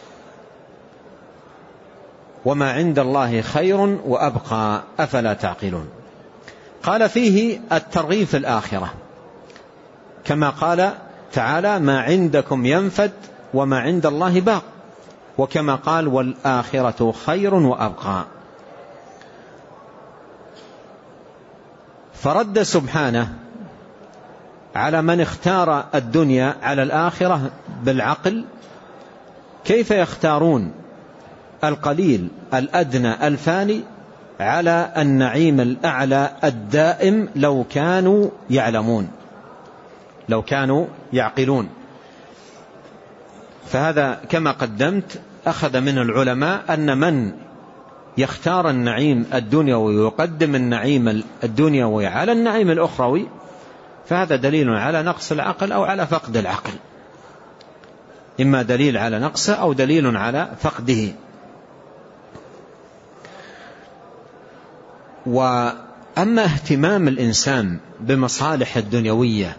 وما عند الله خير وأبقى أفلا تعقلون. قال فيه الترغيب في الآخرة، كما قال تعالى: ما عندكم ينفد وما عند الله باق، وكما قال: والآخرة خير وأبقى. فرد سبحانه على من اختار الدنيا على الآخرة بالعقل كيف يختارون القليل الأدنى الفاني على النعيم الأعلى الدائم لو كانوا يعلمون، لو كانوا يعقلون. فهذا كما قدمت أخذ من العلماء أن من يختار النعيم الدنيوي ويقدم النعيم الدنيوي على النعيم الأخروي فهذا دليل على نقص العقل أو على فقد العقل، إما دليل على نقصه أو دليل على فقده. وأما اهتمام الإنسان بمصالح الدنيوية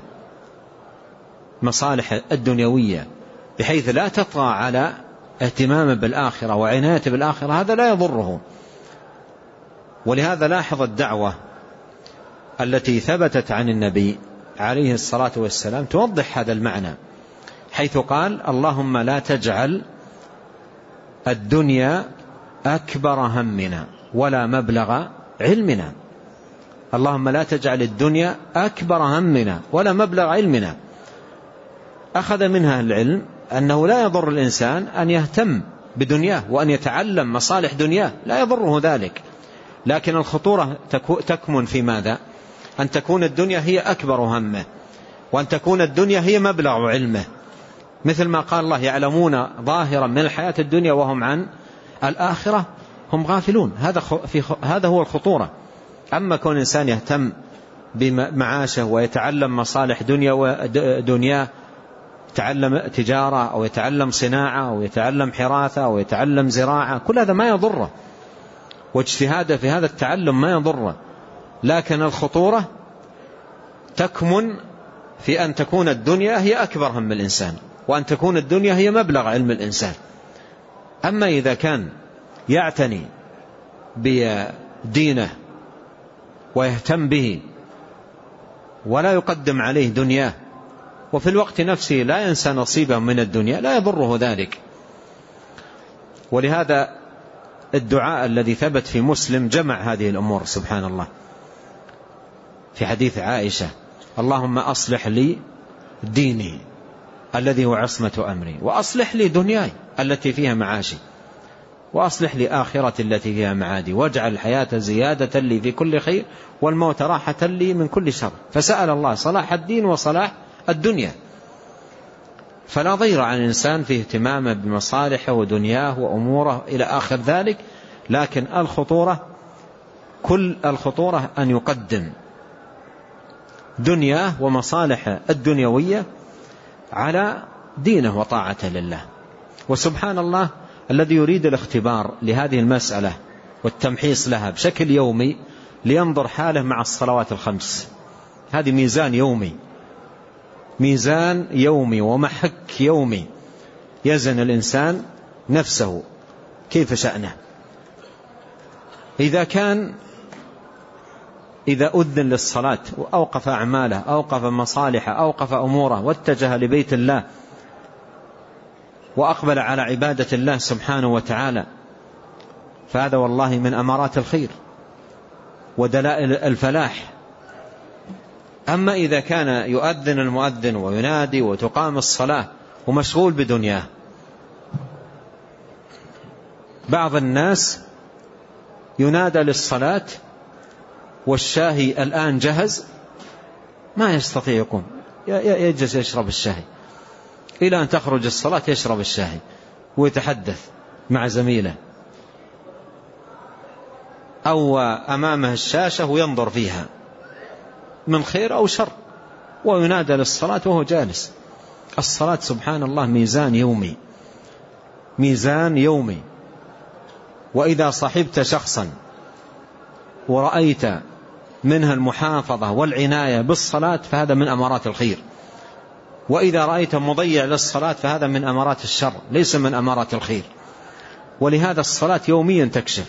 مصالح الدنيوية بحيث لا تطغى على اهتمامه بالآخرة وعنايته بالآخرة، هذا لا يضره. ولهذا لاحظ الدعوة التي ثبتت عن النبي عليه الصلاة والسلام توضح هذا المعنى، حيث قال: اللهم لا تجعل الدنيا أكبر همنا ولا مبلغ علمنا. اللهم لا تجعل الدنيا أكبر همنا ولا مبلغ علمنا. أخذ منها العلم أنه لا يضر الإنسان أن يهتم بدنياه وأن يتعلم مصالح دنياه، لا يضره ذلك، لكن الخطورة تكمن في ماذا؟ أن تكون الدنيا هي أكبر همه، وأن تكون الدنيا هي مبلغ علمه، مثل ما قال الله: يعلمون ظاهرا من الحياة الدنيا وهم عن الآخرة هم غافلون. هذا في هذا هو الخطورة. أما كون الإنسان يهتم بمعاشه ويتعلم مصالح دنيا ودنياه، يتعلم تجارة أو يتعلم صناعة أو يتعلم حراثة أو يتعلم زراعة، كل هذا ما يضره، واجتهاده في هذا التعلم ما يضره، لكن الخطورة تكمن في أن تكون الدنيا هي أكبر هم الإنسان، وأن تكون الدنيا هي مبلغ علم الإنسان. أما إذا كان يعتني بدينه ويهتم به ولا يقدم عليه دنياه، وفي الوقت نفسه لا ينسى نصيبه من الدنيا، لا يضره ذلك. ولهذا الدعاء الذي ثبت في مسلم جمع هذه الأمور سبحان الله، في حديث عائشة: اللهم أصلح لي ديني الذي هو عصمة أمري، وأصلح لي دنياي التي فيها معاشي، وأصلح لي آخرتي التي فيها معادي، واجعل الحياة زيادة لي في كل خير والموت راحة لي من كل شر. فسأل الله صلاح الدين وصلاح الدنيا. فلا ضير عن الإنسان في اهتمامه بمصالحه ودنياه وأموره إلى آخر ذلك، لكن الخطورة كل الخطورة أن يقدم دنياه ومصالحه الدنيوية على دينه وطاعته لله. وسبحان الله الذي يريد الاختبار لهذه المسألة والتمحيص لها بشكل يومي لينظر حاله مع الصلوات الخمس. هذه ميزان يومي، ميزان يومي ومحك يومي يزن الإنسان نفسه كيف شأنه. إذا كان إذا أذن للصلاة وأوقف أعماله، أوقف مصالحه، أوقف أموره، واتجه لبيت الله وأقبل على عبادة الله سبحانه وتعالى، فهذا والله من أمارات الخير ودلائل الفلاح. أما إذا كان يؤذن المؤذن وينادي وتقام الصلاة ومشغول بدنياه، بعض الناس ينادى للصلاة والشاهي الآن جهز، ما يستطيع يقوم، يجلس يشرب الشاهي إلى أن تخرج الصلاة، يشرب الشاهي ويتحدث مع زميله، أو أمامه الشاشة وينظر فيها من خير أو شر، وينادى للصلاة وهو جالس. الصلاة سبحان الله ميزان يومي، ميزان يومي. وإذا صحبت شخصا ورأيت منها المحافظة والعناية بالصلاة فهذا من أمارات الخير، وإذا رأيت مضيع للصلاة فهذا من أمارات الشر ليس من أمارات الخير. ولهذا الصلاة يوميا تكشف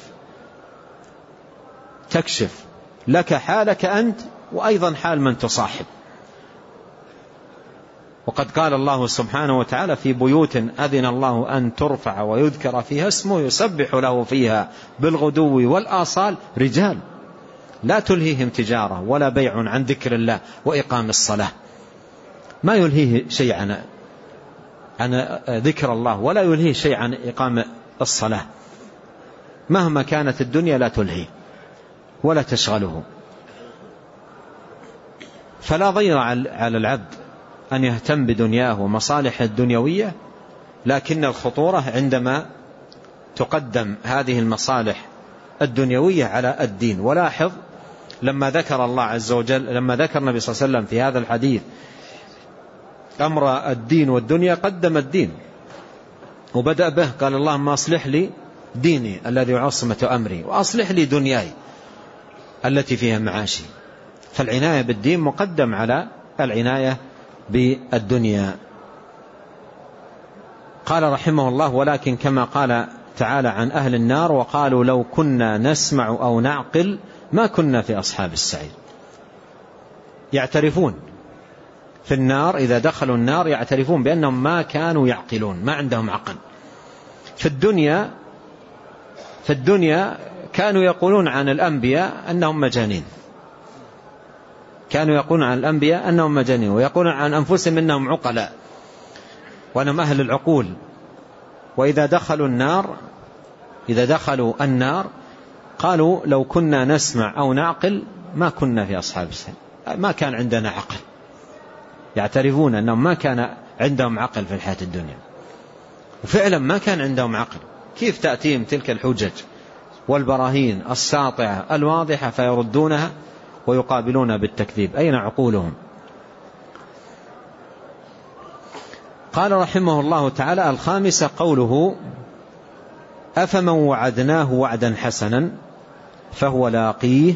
تكشف لك حالك أنت وأيضا حال من تصاحب. وقد قال الله سبحانه وتعالى: في بيوت أذن الله أن ترفع ويذكر فيها اسمه يسبح له فيها بالغدو والآصال رجال لا تلهيهم تجارة ولا بيع عن ذكر الله وإقام الصلاة. ما يلهيه شيء عن عن ذكر الله ولا يلهيه شيء عن إقام الصلاة، مهما كانت الدنيا لا تلهيه ولا تشغله. فلا ضير على العبد أن يهتم بدنياه ومصالح الدنيوية لكن الخطورة عندما تقدم هذه المصالح الدنيوية على الدين. ولاحظ لما ذكر الله عز وجل، لما ذكر النبي صلى الله عليه وسلم في هذا الحديث أمر الدين والدنيا، قدم الدين وبدأ به، قال اللهم أصلح لي ديني الذي عصمة أمري، وأصلح لي دنياي التي فيها معاشي. فالعناية بالدين مقدم على العناية بالدنيا. قال رحمه الله: ولكن كما قال تعالى عن أهل النار: وقالوا لو كنا نسمع أو نعقل ما كنا في أصحاب السعير. يعترفون في النار، إذا دخلوا النار يعترفون بأنهم ما كانوا يعقلون، ما عندهم عقل. في الدنيا في الدنيا كانوا يقولون عن الأنبياء أنهم مجانين، كانوا يقولون عن الأنبياء أنهم مجانين، ويقولون عن أنفسهم أنهم عقلاء وأنهم أهل العقول. وإذا دخلوا النار إذا دخلوا النار قالوا لو كنا نسمع أو نعقل ما كنا في أصحاب السعير، ما كان عندنا عقل. يعترفون أنهم ما كان عندهم عقل في الحياة الدنيا، وفعلا ما كان عندهم عقل. كيف تأتيهم تلك الحجج والبراهين الساطعة الواضحة فيردونها ويقابلون بالتكذيب؟ أين عقولهم؟ قال رحمه الله تعالى: الخامسة قوله: أفمن وعدناه وعدا حسنا فهو لاقيه.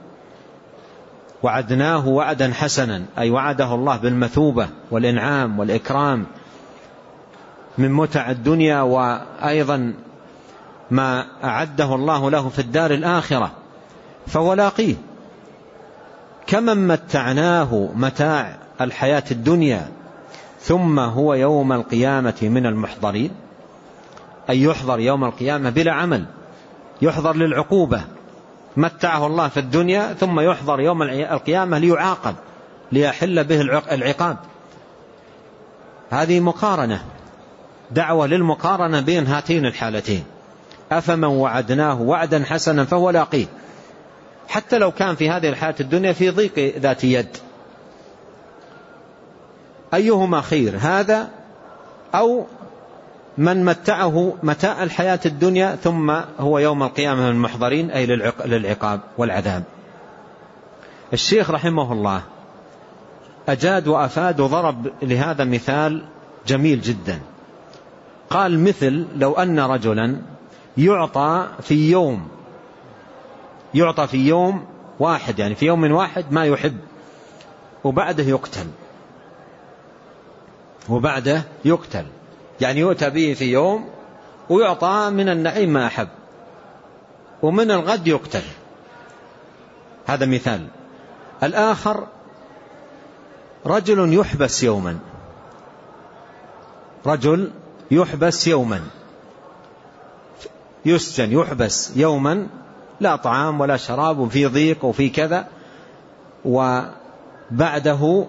وعدناه وعدا حسنا أي وعده الله بالمثوبة والإنعام والإكرام من متع الدنيا، وأيضا ما أعده الله له في الدار الآخرة، فهو لاقيه. كمن متعناه متاع الحياة الدنيا ثم هو يوم القيامة من المحضرين، أي يحضر يوم القيامة بلا عمل، يحضر للعقوبة. متعه الله في الدنيا ثم يحضر يوم القيامة ليعاقب، ليحل به العقاب. هذه مقارنة، دعوة للمقارنة بين هاتين الحالتين. أفمن وعدناه وعدا حسنا فهو لاقيه، حتى لو كان في هذه الحياة الدنيا في ضيق ذات يد. أيهما خير، هذا أو من متعه متاع الحياة الدنيا ثم هو يوم القيامة من المحضرين، أي للعقاب والعذاب؟ الشيخ رحمه الله أجاد وأفاد وضرب لهذا مثال جميل جدا. قال: مثل لو أن رجلا يعطى في يوم يعطى في يوم واحد، يعني في يوم واحد ما يحب، وبعده يقتل وبعده يقتل يعني يؤتى به في يوم ويعطى من النعيم ما أحب، ومن الغد يقتل. هذا مثال. الآخر رجل يحبس يوما رجل يحبس يوما يسجن يحبس يوما، لا طعام ولا شراب وفي ضيق وفي كذا، وبعده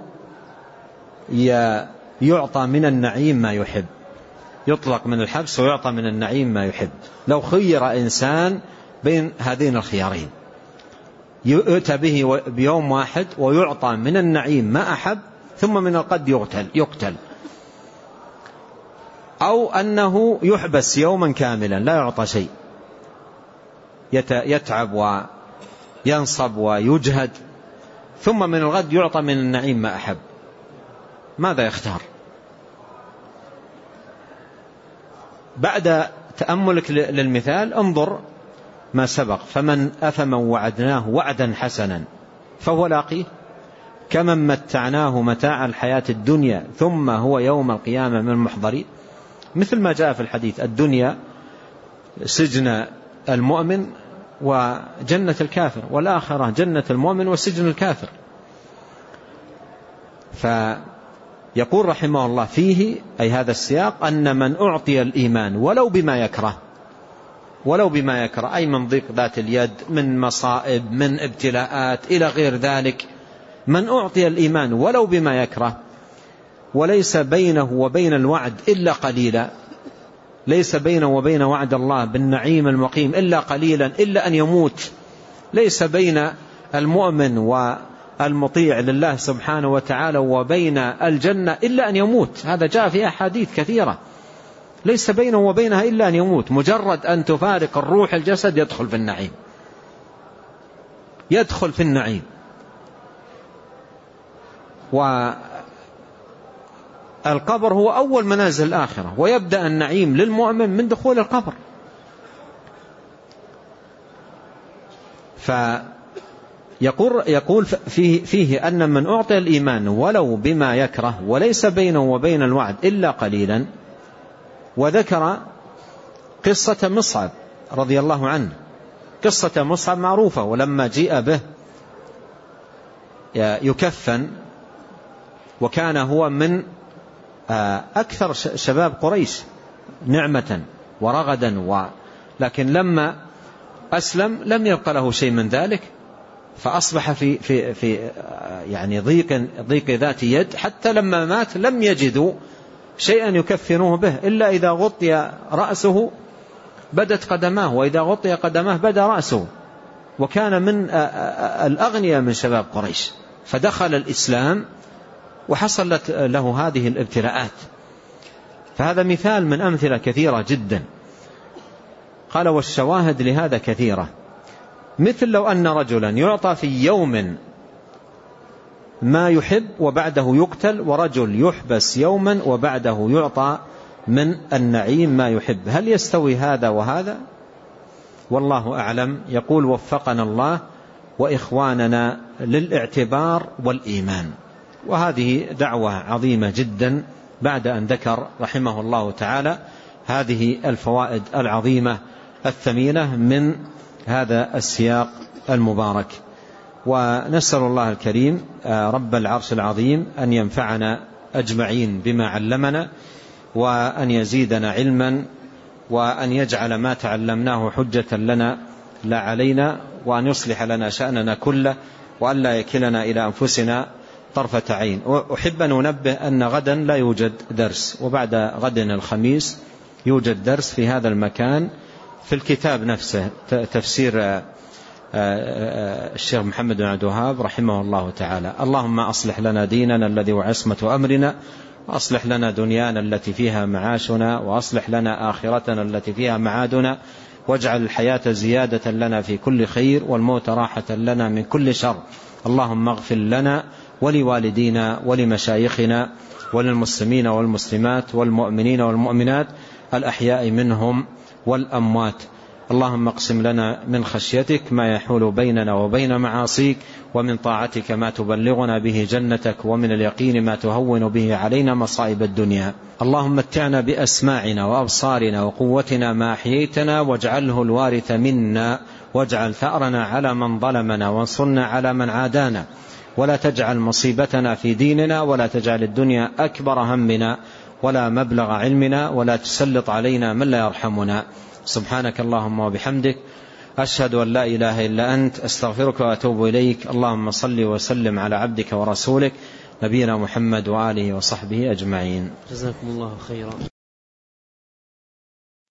يعطى من النعيم ما يحب، يطلق من الحبس ويعطى من النعيم ما يحب. لو خير إنسان بين هذين الخيارين، يؤتى به بيوم واحد ويعطى من النعيم ما أحب ثم من القد يقتل, يقتل أو أنه يحبس يوما كاملا لا يعطى شيء، يتعب وينصب ويجهد، ثم من الغد يعطى من النعيم ما أحب، ماذا يختار؟ بعد تأملك للمثال انظر ما سبق: فمن أفمن وعدناه وعدا حسنا فهو لاقيه، كمن متعناه متاع الحياة الدنيا ثم هو يوم القيامة من المحضرين. مثل ما جاء في الحديث: الدنيا سجن المؤمن وجنة الكافر، والآخرة جنة المؤمن وسجن الكافر. فيقول رحمه الله فيه، أي هذا السياق، أن من أعطي الإيمان ولو بما يكره ولو بما يكره أي من ضيق ذات اليد، من مصائب، من ابتلاءات إلى غير ذلك، من أعطي الإيمان ولو بما يكره، وليس بينه وبين الوعد إلا قليلا، ليس بينه وبين وعد الله بالنعيم المقيم إلا قليلا، إلا أن يموت. ليس بين المؤمن والمطيع لله سبحانه وتعالى وبين الجنة إلا أن يموت. هذا جاء في أحاديث كثيرة ليس بينه وبينها إلا أن يموت. مجرد أن تفارق الروح الجسد يدخل في النعيم، يدخل في النعيم. والقبر هو أول منازل الآخرة، ويبدأ النعيم للمؤمن من دخول القبر. فيقول يقول فيه, فيه أن من أعطي الإيمان ولو بما يكره وليس بينه وبين الوعد إلا قليلا. وذكر قصة مصعب رضي الله عنه. قصة مصعب معروفة، ولما جيء به يكفن، وكان هو من أكثر شباب قريش نعمة ورغدا، ولكن لما أسلم لم يبقى له شيء من ذلك، فأصبح في في في يعني ضيق ضيق ذات يد، حتى لما مات لم يجدوا شيئا يكفنوه به إلا إذا غطي رأسه بدت قدماه، وإذا غطي قدماه بدا رأسه. وكان من الأغنياء من شباب قريش، فدخل الإسلام وحصلت له هذه الابتلاءات. فهذا مثال من أمثلة كثيرة جدا. قال والشواهد لهذا كثيرة، مثل لو أن رجلا يعطى في يوم ما يحب وبعده يقتل، ورجل يحبس يوما وبعده يعطى من النعيم ما يحب، هل يستوي هذا وهذا؟ والله أعلم. يقول وفقنا الله وإخواننا للاعتبار والإيمان. وهذه دعوة عظيمة جدا بعد أن ذكر رحمه الله تعالى هذه الفوائد العظيمة الثمينة من هذا السياق المبارك. ونسأل الله الكريم رب العرش العظيم أن ينفعنا أجمعين بما علمنا، وأن يزيدنا علما، وأن يجعل ما تعلمناه حجة لنا لا علينا، وأن يصلح لنا شأننا كله، وأن لا يكلنا إلى أنفسنا طرفة عين. وأحب أن أنبه أن غدا لا يوجد درس، وبعد غد الخميس يوجد درس في هذا المكان في الكتاب نفسه، تفسير الشيخ محمد بن عبد الوهاب رحمه الله تعالى. اللهم أصلح لنا ديننا الذي هو عصمة أمرنا، وأصلح لنا دنيانا التي فيها معاشنا، وأصلح لنا آخرتنا التي فيها معادنا، واجعل الحياة زيادة لنا في كل خير، والموت راحة لنا من كل شر. اللهم اغفر لنا ولوالدينا ولمشايخنا وللمسلمين والمسلمات والمؤمنين والمؤمنات الأحياء منهم والأموات. اللهم اقسم لنا من خشيتك ما يحول بيننا وبين معاصيك، ومن طاعتك ما تبلغنا به جنتك، ومن اليقين ما تهون به علينا مصائب الدنيا. اللهم متعنا بأسماعنا وأبصارنا وقوتنا ما أحييتنا، واجعله الوارث منا، واجعل ثأرنا على من ظلمنا، وانصرنا على من عادانا، ولا تجعل مصيبتنا في ديننا، ولا تجعل الدنيا أكبر همنا ولا مبلغ علمنا، ولا تسلط علينا من لا يرحمنا. سبحانك اللهم وبحمدك، أشهد أن لا إله إلا أنت، أستغفرك وأتوب إليك. اللهم صل وسلم على عبدك ورسولك نبينا محمد وآله وصحبه أجمعين. جزاكم الله خيرا.